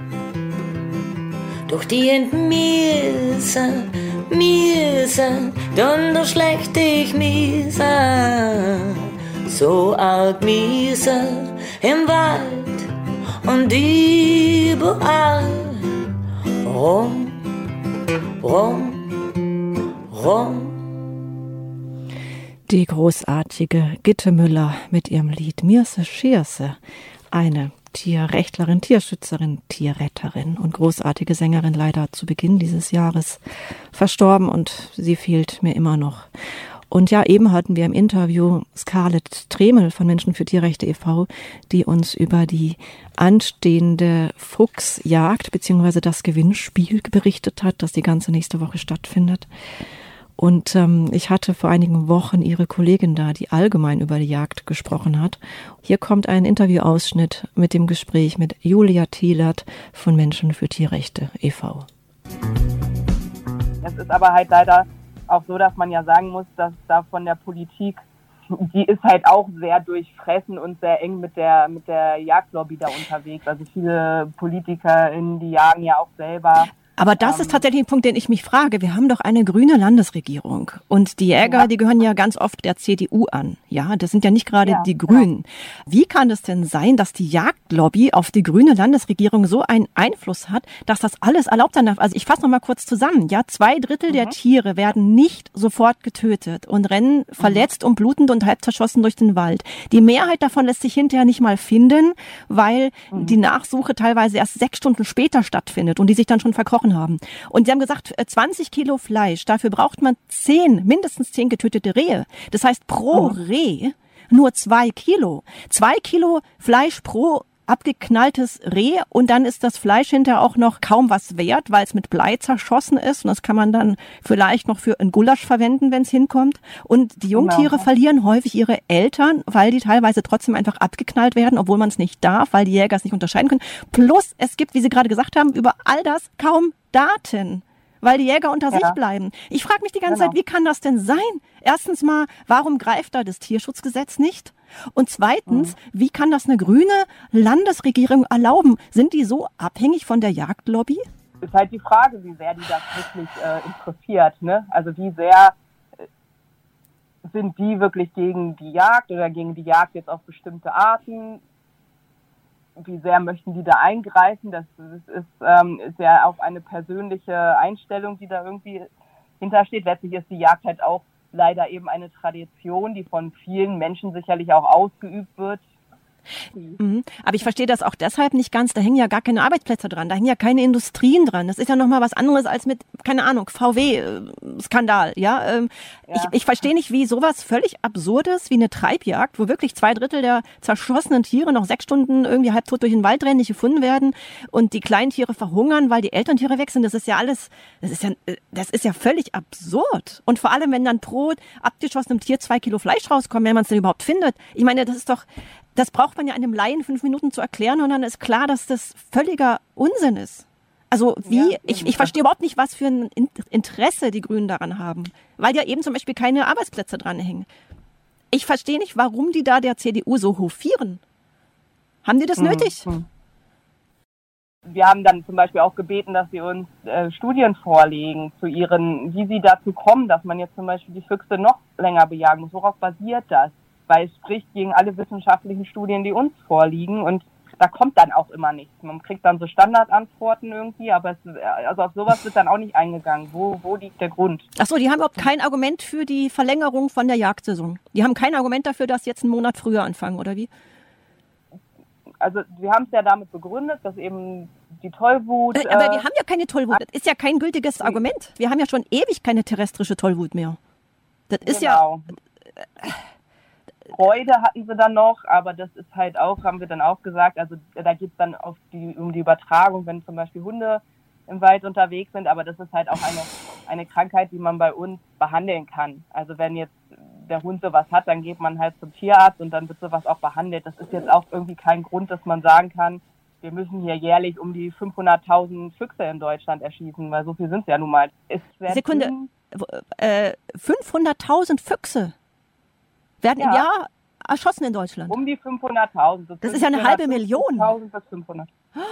Doch die ent müssen, müssen, dann der schlägt dich müssen, so arg müssen im Wald und überall rum, rum, rum. Die großartige Gitte Müller mit ihrem Lied Mirse Schierse, eine Tierrechtlerin, Tierschützerin, Tierretterin und großartige Sängerin, leider zu Beginn dieses Jahres verstorben und sie fehlt mir immer noch. Und ja, eben hatten wir im Interview Scarlett Tremel von Menschen für Tierrechte e V, die uns über die anstehende Fuchsjagd bzw. das Gewinnspiel berichtet hat, das die ganze nächste Woche stattfindet. Und ähm, ich hatte vor einigen Wochen ihre Kollegin da, die allgemein über die Jagd gesprochen hat. Hier kommt ein Interviewausschnitt mit dem Gespräch mit Julia Thielert von Menschen für Tierrechte e V. Es ist aber halt leider auch so, dass man ja sagen muss, dass da von der Politik, die ist halt auch sehr durchfressen und sehr eng mit der mit der Jagdlobby da unterwegs. Also viele PolitikerInnen, die jagen ja auch selber. Aber das ähm, ist tatsächlich ein Punkt, den ich mich frage. Wir haben doch eine grüne Landesregierung und die Jäger, ja. die gehören ja ganz oft der C D U an. Ja, das sind ja nicht gerade ja, die Grünen. Ja. Wie kann es denn sein, dass die Jagdlobby auf die grüne Landesregierung so einen Einfluss hat, dass das alles erlaubt sein darf? Also ich fasse noch mal kurz zusammen. Ja, zwei Drittel mhm. der Tiere werden nicht sofort getötet und rennen mhm. verletzt und blutend und halb zerschossen durch den Wald. Die Mehrheit davon lässt sich hinterher nicht mal finden, weil mhm. die Nachsuche teilweise erst sechs Stunden später stattfindet und die sich dann schon verkrochen haben. Und sie haben gesagt, zwanzig Kilo Fleisch, dafür braucht man zehn, mindestens zehn getötete Rehe. Das heißt, pro oh. Reh nur zwei Kilo. Zwei Kilo Fleisch pro abgeknalltes Reh und dann ist das Fleisch hinterher auch noch kaum was wert, weil es mit Blei zerschossen ist und das kann man dann vielleicht noch für ein Gulasch verwenden, wenn es hinkommt. Und die Jungtiere genau. verlieren häufig ihre Eltern, weil die teilweise trotzdem einfach abgeknallt werden, obwohl man es nicht darf, weil die Jäger es nicht unterscheiden können. Plus es gibt, wie Sie gerade gesagt haben, über all das kaum Daten, weil die Jäger unter ja. sich bleiben. Ich frage mich die ganze genau. Zeit, wie kann das denn sein? Erstens mal, warum greift da das Tierschutzgesetz nicht? Und zweitens, mhm. wie kann das eine grüne Landesregierung erlauben? Sind die so abhängig von der Jagdlobby? Ist halt die Frage, wie sehr die das wirklich äh, interessiert, ne? Also wie sehr äh, sind die wirklich gegen die Jagd oder gegen die Jagd jetzt auf bestimmte Arten? Wie sehr möchten die da eingreifen? Das, das ist, ähm, ist ja auch eine persönliche Einstellung, die da irgendwie hintersteht. Letztlich ist die Jagd halt auch leider eben eine Tradition, die von vielen Menschen sicherlich auch ausgeübt wird. Mhm. Aber ich verstehe das auch deshalb nicht ganz. Da hängen ja gar keine Arbeitsplätze dran. Da hängen ja keine Industrien dran. Das ist ja nochmal was anderes als mit, keine Ahnung, V W-Skandal. Ja, ähm, ja. Ich, ich verstehe nicht, wie sowas völlig Absurdes wie eine Treibjagd, wo wirklich zwei Drittel der zerschossenen Tiere noch sechs Stunden irgendwie halbtot durch den Wald rennen, nicht gefunden werden und die kleinen Tiere verhungern, weil die Elterntiere weg sind. Das ist ja alles, das ist ja, das ist ja völlig absurd. Und vor allem, wenn dann pro abgeschossenem Tier zwei Kilo Fleisch rauskommen, wenn man es denn überhaupt findet. Ich meine, das ist doch, das braucht man ja einem Laien fünf Minuten zu erklären und dann ist klar, dass das völliger Unsinn ist. Also wie, ja, ich, ich verstehe überhaupt nicht, was für ein Interesse die Grünen daran haben, weil ja eben zum Beispiel keine Arbeitsplätze dranhängen. Ich verstehe nicht, warum die da der C D U so hofieren. Haben die das hm, nötig? Hm. wir haben dann zum Beispiel auch gebeten, dass sie uns äh, Studien vorlegen zu ihren, wie sie dazu kommen, dass man jetzt zum Beispiel die Füchse noch länger bejagen muss. Worauf basiert das? Weil es spricht gegen alle wissenschaftlichen Studien, die uns vorliegen, und da kommt dann auch immer nichts. Man kriegt dann so Standardantworten irgendwie, aber es, also auf sowas wird dann auch nicht eingegangen. Wo, wo liegt der Grund? Ach so, die haben überhaupt kein Argument für die Verlängerung von der Jagdsaison. Die haben kein Argument dafür, dass jetzt einen Monat früher anfangen, oder wie? Also wir haben es ja damit begründet, dass eben die Tollwut... Äh, aber wir haben ja keine Tollwut. Das ist ja kein gültiges Argument. Wir haben ja schon ewig keine terrestrische Tollwut mehr. Das ist genau. ja... Freude hatten sie dann noch, aber das ist halt auch, haben wir dann auch gesagt, also da geht es dann auf die, um die Übertragung, wenn zum Beispiel Hunde im Wald unterwegs sind, aber das ist halt auch eine, eine Krankheit, die man bei uns behandeln kann. Also wenn jetzt der Hund sowas hat, dann geht man halt zum Tierarzt und dann wird sowas auch behandelt. Das ist jetzt auch irgendwie kein Grund, dass man sagen kann, wir müssen hier jährlich um die fünfhunderttausend Füchse in Deutschland erschießen, weil so viel sind es ja nun mal. Sekunde, äh, fünfhunderttausend Füchse werden ja. im Jahr erschossen in Deutschland? Um die fünfhunderttausend. Das, das ist ja eine halbe Million. Bis fünfhundert.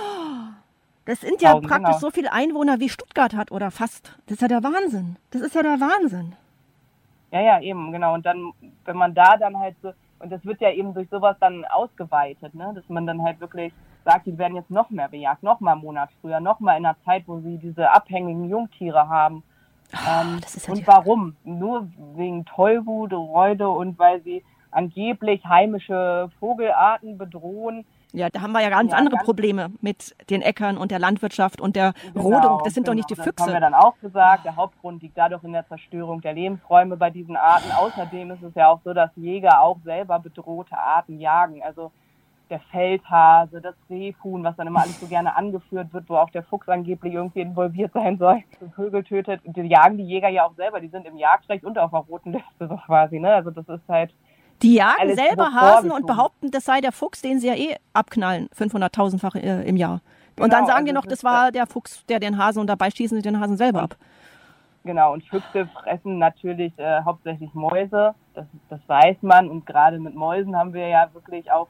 Das sind ja tausend, praktisch genau. so viele Einwohner wie Stuttgart hat oder fast. Das ist ja der Wahnsinn. Das ist ja der Wahnsinn. Ja, ja, eben, genau. Und dann, wenn man da dann halt so, und das wird ja eben durch sowas dann ausgeweitet, ne, dass man dann halt wirklich sagt, die werden jetzt noch mehr bejagt, noch mal einen Monat früher, noch mal in einer Zeit, wo sie diese abhängigen Jungtiere haben. Ähm, das ist ja und warum? Nur wegen Tollwut, Räude und weil sie angeblich heimische Vogelarten bedrohen. Ja, da haben wir ja ganz ja, andere ganz Probleme mit den Äckern und der Landwirtschaft und der genau, Rodung. Das sind genau, doch nicht die das Füchse. Das haben wir dann auch gesagt. Der Hauptgrund liegt dadurch in der Zerstörung der Lebensräume bei diesen Arten. Außerdem ist es ja auch so, dass Jäger auch selber bedrohte Arten jagen. Also der Feldhase, das Rebhuhn, was dann immer alles so gerne angeführt wird, wo auch der Fuchs angeblich irgendwie involviert sein soll, Vögel tötet. Die jagen die Jäger ja auch selber. Die sind im Jagdrecht und auf der roten Liste so quasi. Ne? Also das ist halt... Die jagen selber Hasen und behaupten, das sei der Fuchs, den sie ja eh abknallen, fünfhunderttausendfach äh, im Jahr. Und genau, dann sagen also die noch, das war der Fuchs, der den Hasen, und dabei schießen sie den Hasen selber ab. Genau, und Füchse fressen natürlich äh, hauptsächlich Mäuse, das, das weiß man. Und gerade mit Mäusen haben wir ja wirklich auch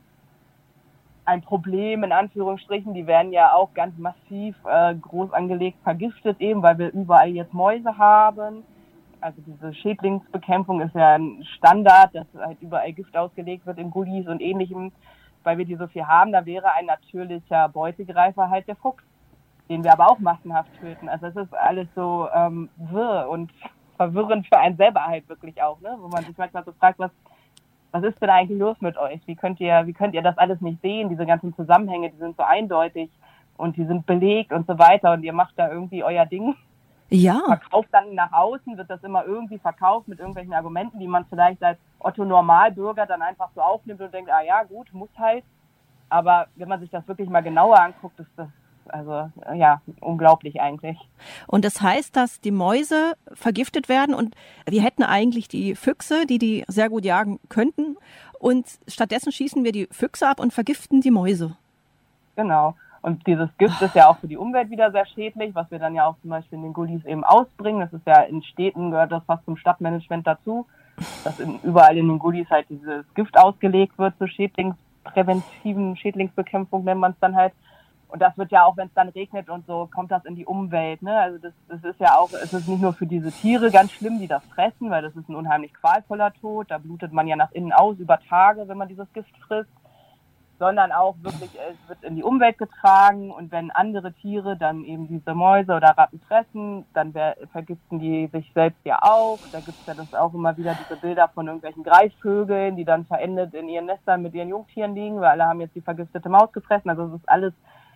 ein Problem, in Anführungsstrichen. Die werden ja auch ganz massiv äh, groß angelegt vergiftet, eben weil wir überall jetzt Mäuse haben. Also diese Schädlingsbekämpfung ist ja ein Standard, dass halt überall Gift ausgelegt wird in Gullis und Ähnlichem, weil wir die so viel haben. Da wäre ein natürlicher Beutegreifer halt der Fuchs, den wir aber auch massenhaft töten. Also es ist alles so ähm, wirr und verwirrend für einen selber halt wirklich auch, ne? Wo man sich manchmal so fragt, was, was ist denn eigentlich los mit euch? Wie könnt ihr, wie könnt ihr das alles nicht sehen? Diese ganzen Zusammenhänge, die sind so eindeutig und die sind belegt und so weiter, und ihr macht da irgendwie euer Ding. Ja. Verkauft dann nach außen, wird das immer irgendwie verkauft mit irgendwelchen Argumenten, die man vielleicht als Otto-Normalbürger dann einfach so aufnimmt und denkt, ah ja, gut, muss halt. Aber wenn man sich das wirklich mal genauer anguckt, ist das also ja unglaublich eigentlich. Und das heißt, dass die Mäuse vergiftet werden und wir hätten eigentlich die Füchse, die die sehr gut jagen könnten, und stattdessen schießen wir die Füchse ab und vergiften die Mäuse. Genau. Und dieses Gift ist ja auch für die Umwelt wieder sehr schädlich, was wir dann ja auch zum Beispiel in den Gullis eben ausbringen. Das ist ja in Städten, gehört das fast zum Stadtmanagement dazu, dass in, überall in den Gullis halt dieses Gift ausgelegt wird zur schädlingspräventiven Schädlingsbekämpfung, nennt man es dann halt. Und das wird ja auch, wenn es dann regnet und so, kommt das in die Umwelt. Ne? Also das, das ist ja auch, es ist nicht nur für diese Tiere ganz schlimm, die das fressen, weil das ist ein unheimlich qualvoller Tod. Da blutet man ja nach innen aus über Tage, wenn man dieses Gift frisst. Sondern auch wirklich, es wird in die Umwelt getragen, und wenn andere Tiere dann eben diese Mäuse oder Ratten fressen, dann vergiften die sich selbst ja auch. Da gibt es ja das auch immer wieder, diese Bilder von irgendwelchen Greifvögeln, die dann verendet in ihren Nestern mit ihren Jungtieren liegen, weil alle haben jetzt die vergiftete Maus gefressen. Also es ist alles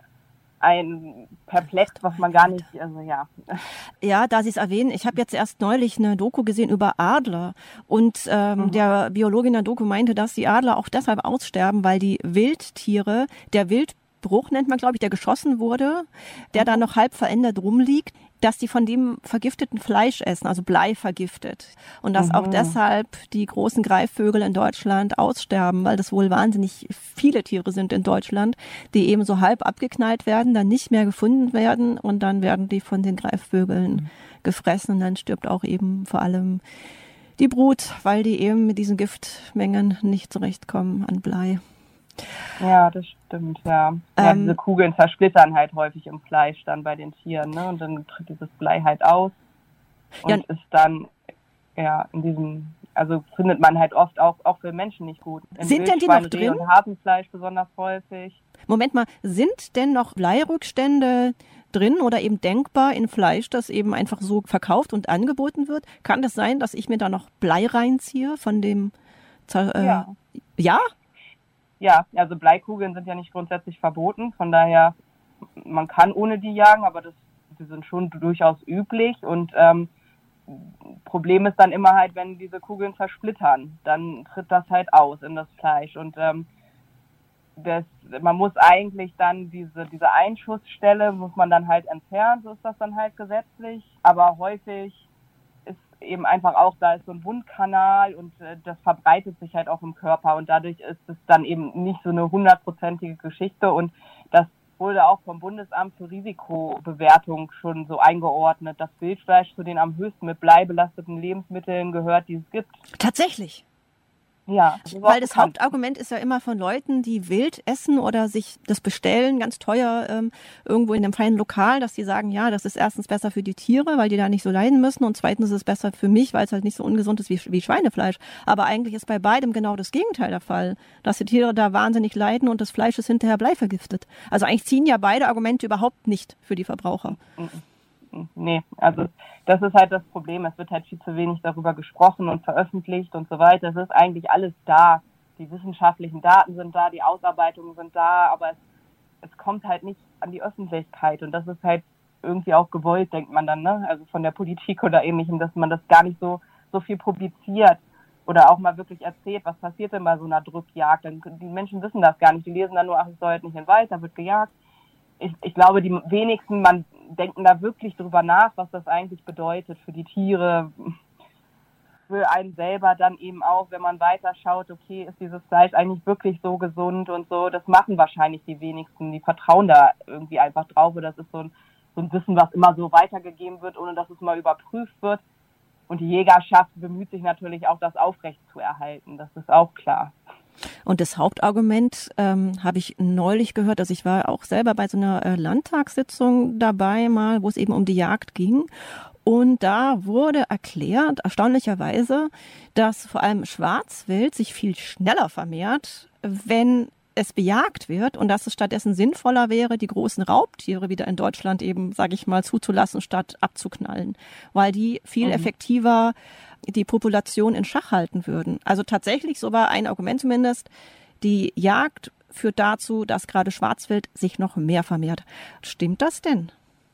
ein Perplex, was man gar nicht, also ja. Ja, da Sie es erwähnen, ich habe jetzt erst neulich eine Doku gesehen über Adler, und ähm, mhm. der Biologe in der Doku meinte, dass die Adler auch deshalb aussterben, weil die Wildtiere, der Wildbruch nennt man, glaube ich, der geschossen wurde, der mhm. da noch halb verändert rumliegt, dass die von dem vergifteten Fleisch essen, also Blei vergiftet. Und dass mhm. auch deshalb die großen Greifvögel in Deutschland aussterben, weil das wohl wahnsinnig viele Tiere sind in Deutschland, die eben so halb abgeknallt werden, dann nicht mehr gefunden werden, und dann werden die von den Greifvögeln mhm. gefressen, und dann stirbt auch eben vor allem die Brut, weil die eben mit diesen Giftmengen nicht zurechtkommen an Blei. Ja, das stimmt, ja. ja Ähm, diese Kugeln zersplittern halt häufig im Fleisch dann bei den Tieren, ne? Und dann tritt dieses Blei halt aus und Ja. ist dann, ja, in diesem, also findet man halt oft auch, auch für Menschen nicht gut. In Sind denn die Wildschwein, noch Reh drin? und Hasenfleisch besonders häufig. Moment mal, sind denn noch Bleirückstände drin oder eben denkbar in Fleisch, das eben einfach so verkauft und angeboten wird? Kann das sein, dass ich mir da noch Blei reinziehe von dem... Zer- äh, Ja. Ja? Ja, also Bleikugeln sind ja nicht grundsätzlich verboten, von daher, man kann ohne die jagen, aber das, die sind schon durchaus üblich und ähm, Problem ist dann immer halt, wenn diese Kugeln zersplittern, dann tritt das halt aus in das Fleisch und ähm, das, man muss eigentlich dann diese, diese Einschussstelle, muss man dann halt entfernen, so ist das dann halt gesetzlich, aber häufig ist eben einfach auch, da ist so ein Wundkanal und äh, das verbreitet sich halt auch im Körper und dadurch ist es dann eben nicht so eine hundertprozentige Geschichte und das wurde auch vom Bundesamt für Risikobewertung schon so eingeordnet, dass Wildfleisch zu den am höchsten mit Blei belasteten Lebensmitteln gehört, die es gibt. Tatsächlich. Ja, das ist auch Weil das bekannt. Hauptargument ist ja immer von Leuten, die wild essen oder sich das bestellen, ganz teuer ähm, irgendwo in einem feinen Lokal, dass die sagen, ja, das ist erstens besser für die Tiere, weil die da nicht so leiden müssen und zweitens ist es besser für mich, weil es halt nicht so ungesund ist wie, wie Schweinefleisch. Aber eigentlich ist bei beidem genau das Gegenteil der Fall, dass die Tiere da wahnsinnig leiden und das Fleisch ist hinterher bleivergiftet. Also eigentlich ziehen ja beide Argumente überhaupt nicht für die Verbraucher. Nee, also das ist halt das Problem. Es wird halt viel zu wenig darüber gesprochen und veröffentlicht und so weiter. Es ist eigentlich alles da. Die wissenschaftlichen Daten sind da, die Ausarbeitungen sind da, aber es, es kommt halt nicht an die Öffentlichkeit. Und das ist halt irgendwie auch gewollt, denkt man dann, ne? Also von der Politik oder ähnlichem, dass man das gar nicht so, so viel publiziert oder auch mal wirklich erzählt, was passiert denn bei so einer Drückjagd. Dann, die Menschen wissen das gar nicht. Die lesen dann nur, ach, ich soll jetzt nicht in den Wald, da wird gejagt. Ich, ich glaube, die wenigsten, man denken da wirklich drüber nach, was das eigentlich bedeutet für die Tiere, für einen selber dann eben auch, wenn man weiter schaut, okay, ist dieses Fleisch eigentlich wirklich so gesund und so, das machen wahrscheinlich die wenigsten, die vertrauen da irgendwie einfach drauf, oder das ist so ein, so ein Wissen, was immer so weitergegeben wird, ohne dass es mal überprüft wird. Und die Jägerschaft bemüht sich natürlich auch, das aufrecht zu erhalten, das ist auch klar. Und das Hauptargument ähm, habe ich neulich gehört, also ich war auch selber bei so einer äh, Landtagssitzung dabei mal, wo es eben um die Jagd ging. Und da wurde erklärt, erstaunlicherweise, dass vor allem Schwarzwild sich viel schneller vermehrt, wenn es bejagt wird und dass es stattdessen sinnvoller wäre, die großen Raubtiere wieder in Deutschland eben, sage ich mal, zuzulassen, statt abzuknallen, weil die viel mhm. effektiver die Population in Schach halten würden. Also tatsächlich, so war ein Argument zumindest, die Jagd führt dazu, dass gerade Schwarzwild sich noch mehr vermehrt. Stimmt das denn?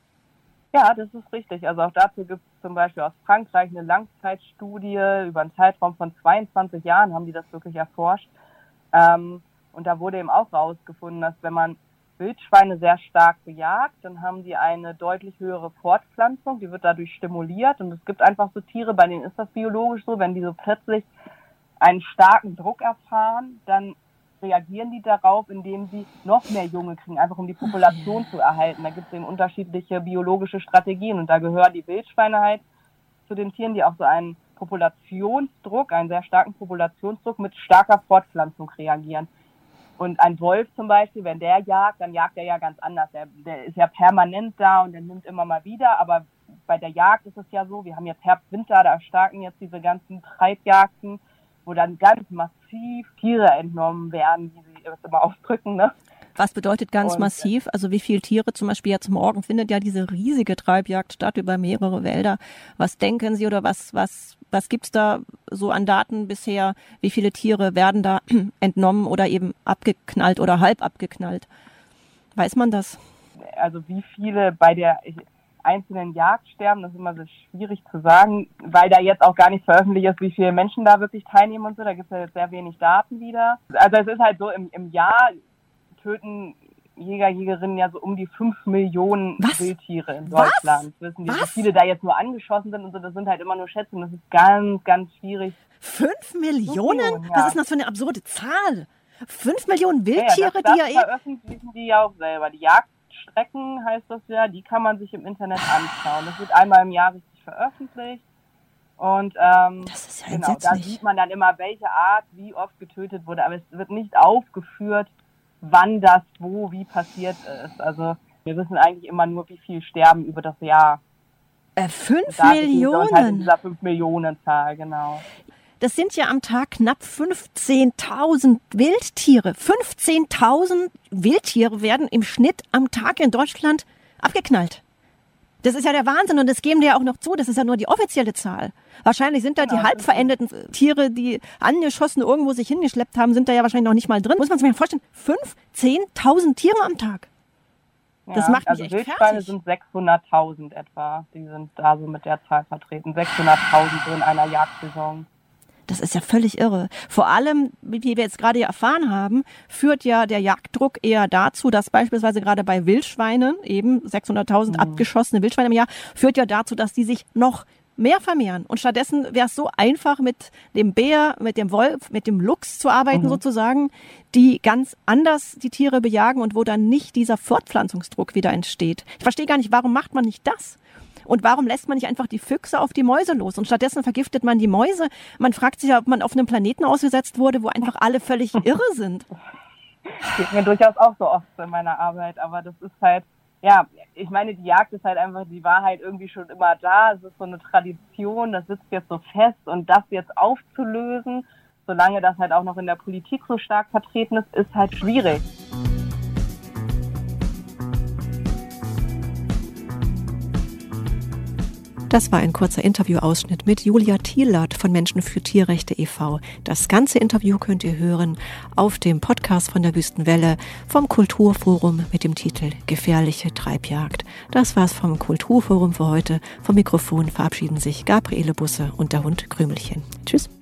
Ja, das ist richtig. Also auch dazu gibt es zum Beispiel aus Frankreich eine Langzeitstudie, über einen Zeitraum von zweiundzwanzig Jahren haben die das wirklich erforscht. Ähm, und da wurde eben auch rausgefunden, dass wenn man Wildschweine sehr stark bejagt, dann haben die eine deutlich höhere Fortpflanzung, die wird dadurch stimuliert und es gibt einfach so Tiere, bei denen ist das biologisch so, wenn die so plötzlich einen starken Druck erfahren, dann reagieren die darauf, indem sie noch mehr Junge kriegen, einfach um die Population zu erhalten. Da gibt es eben unterschiedliche biologische Strategien und da gehören die Wildschweine halt zu den Tieren, die auch so einen Populationsdruck, einen sehr starken Populationsdruck mit starker Fortpflanzung reagieren. Und ein Wolf zum Beispiel, wenn der jagt, dann jagt er ja ganz anders. Der, der ist ja permanent da und der nimmt immer mal wieder. Aber bei der Jagd ist es ja so, wir haben jetzt Herbst, Winter, da starten jetzt diese ganzen Treibjagden, wo dann ganz massiv Tiere entnommen werden, wie sie das immer ausdrücken, ne? Was bedeutet ganz und, massiv? Also wie viele Tiere, zum Beispiel jetzt morgen findet ja diese riesige Treibjagd statt über mehrere Wälder. Was denken Sie oder was, was, was gibt's da so an Daten bisher? Wie viele Tiere werden da entnommen oder eben abgeknallt oder halb abgeknallt? Weiß man das? Also wie viele bei der einzelnen Jagd sterben, das ist immer so schwierig zu sagen, weil da jetzt auch gar nicht veröffentlicht ist, wie viele Menschen da wirklich teilnehmen und so. Da gibt es ja jetzt sehr wenig Daten wieder. Also es ist halt so, im, im Jahr töten Jäger, Jägerinnen ja so um die fünf Millionen Was? Wildtiere in Deutschland. Was? Wissen wir, wie Was? viele da jetzt nur angeschossen sind und so, das sind halt immer nur Schätzungen. Das ist ganz, ganz schwierig. Fünf Millionen? Millionen, ja. Was ist denn das für eine absurde Zahl? Fünf Millionen Wildtiere, ja, das, das die ja eben... veröffentlichen die ja auch selber. Die Jagdstrecken heißt das ja, die kann man sich im Internet anschauen. Das wird einmal im Jahr richtig veröffentlicht. Und ähm, das ist ja genau, da entsetzlich. sieht man dann immer, welche Art wie oft getötet wurde. Aber es wird nicht aufgeführt, wann das wo wie passiert ist. Also wir wissen eigentlich immer nur, wie viel sterben über das Jahr. Äh, fünf da Millionen? Halt in dieser fünf Millionen Zahl, genau. Das sind ja am Tag knapp fünfzehntausend Wildtiere. fünfzehntausend Wildtiere werden im Schnitt am Tag in Deutschland abgeknallt. Das ist ja der Wahnsinn und das geben die ja auch noch zu. Das ist ja nur die offizielle Zahl. Wahrscheinlich sind da genau, die halb verendeten Tiere, die angeschossen irgendwo sich hingeschleppt haben, sind da ja wahrscheinlich noch nicht mal drin. Muss man sich mal vorstellen, fünfzehntausend Tiere am Tag. Das ja, macht mich also echt Wildschweine fertig. sind sechshunderttausend etwa. Die sind da so mit der Zahl vertreten. sechshunderttausend in einer Jagdsaison. Das ist ja völlig irre. Vor allem, wie wir jetzt gerade erfahren haben, führt ja der Jagddruck eher dazu, dass beispielsweise gerade bei Wildschweinen, eben sechshunderttausend mhm. abgeschossene Wildschweine im Jahr, führt ja dazu, dass die sich noch mehr vermehren. Und stattdessen wäre es so einfach, mit dem Bär, mit dem Wolf, mit dem Luchs zu arbeiten mhm. sozusagen, die ganz anders die Tiere bejagen und wo dann nicht dieser Fortpflanzungsdruck wieder entsteht. Ich verstehe gar nicht, warum macht man nicht das? Und warum lässt man nicht einfach die Füchse auf die Mäuse los? Und stattdessen vergiftet man die Mäuse. Man fragt sich ja, ob man auf einem Planeten ausgesetzt wurde, wo einfach alle völlig irre sind. Geht mir durchaus auch so oft in meiner Arbeit, aber das ist halt, ja, ich meine, die Jagd ist halt einfach, die war halt irgendwie schon immer da. Es ist so eine Tradition, das sitzt jetzt so fest und das jetzt aufzulösen, solange das halt auch noch in der Politik so stark vertreten ist, ist halt schwierig. Das war ein kurzer Interviewausschnitt mit Julia Thielert von Menschen für Tierrechte e V Das ganze Interview könnt ihr hören auf dem Podcast von der Wüstenwelle vom Kulturforum mit dem Titel Gefährliche Treibjagd. Das war's vom Kulturforum für heute. Vom Mikrofon verabschieden sich Gabriele Busse und der Hund Krümelchen. Tschüss.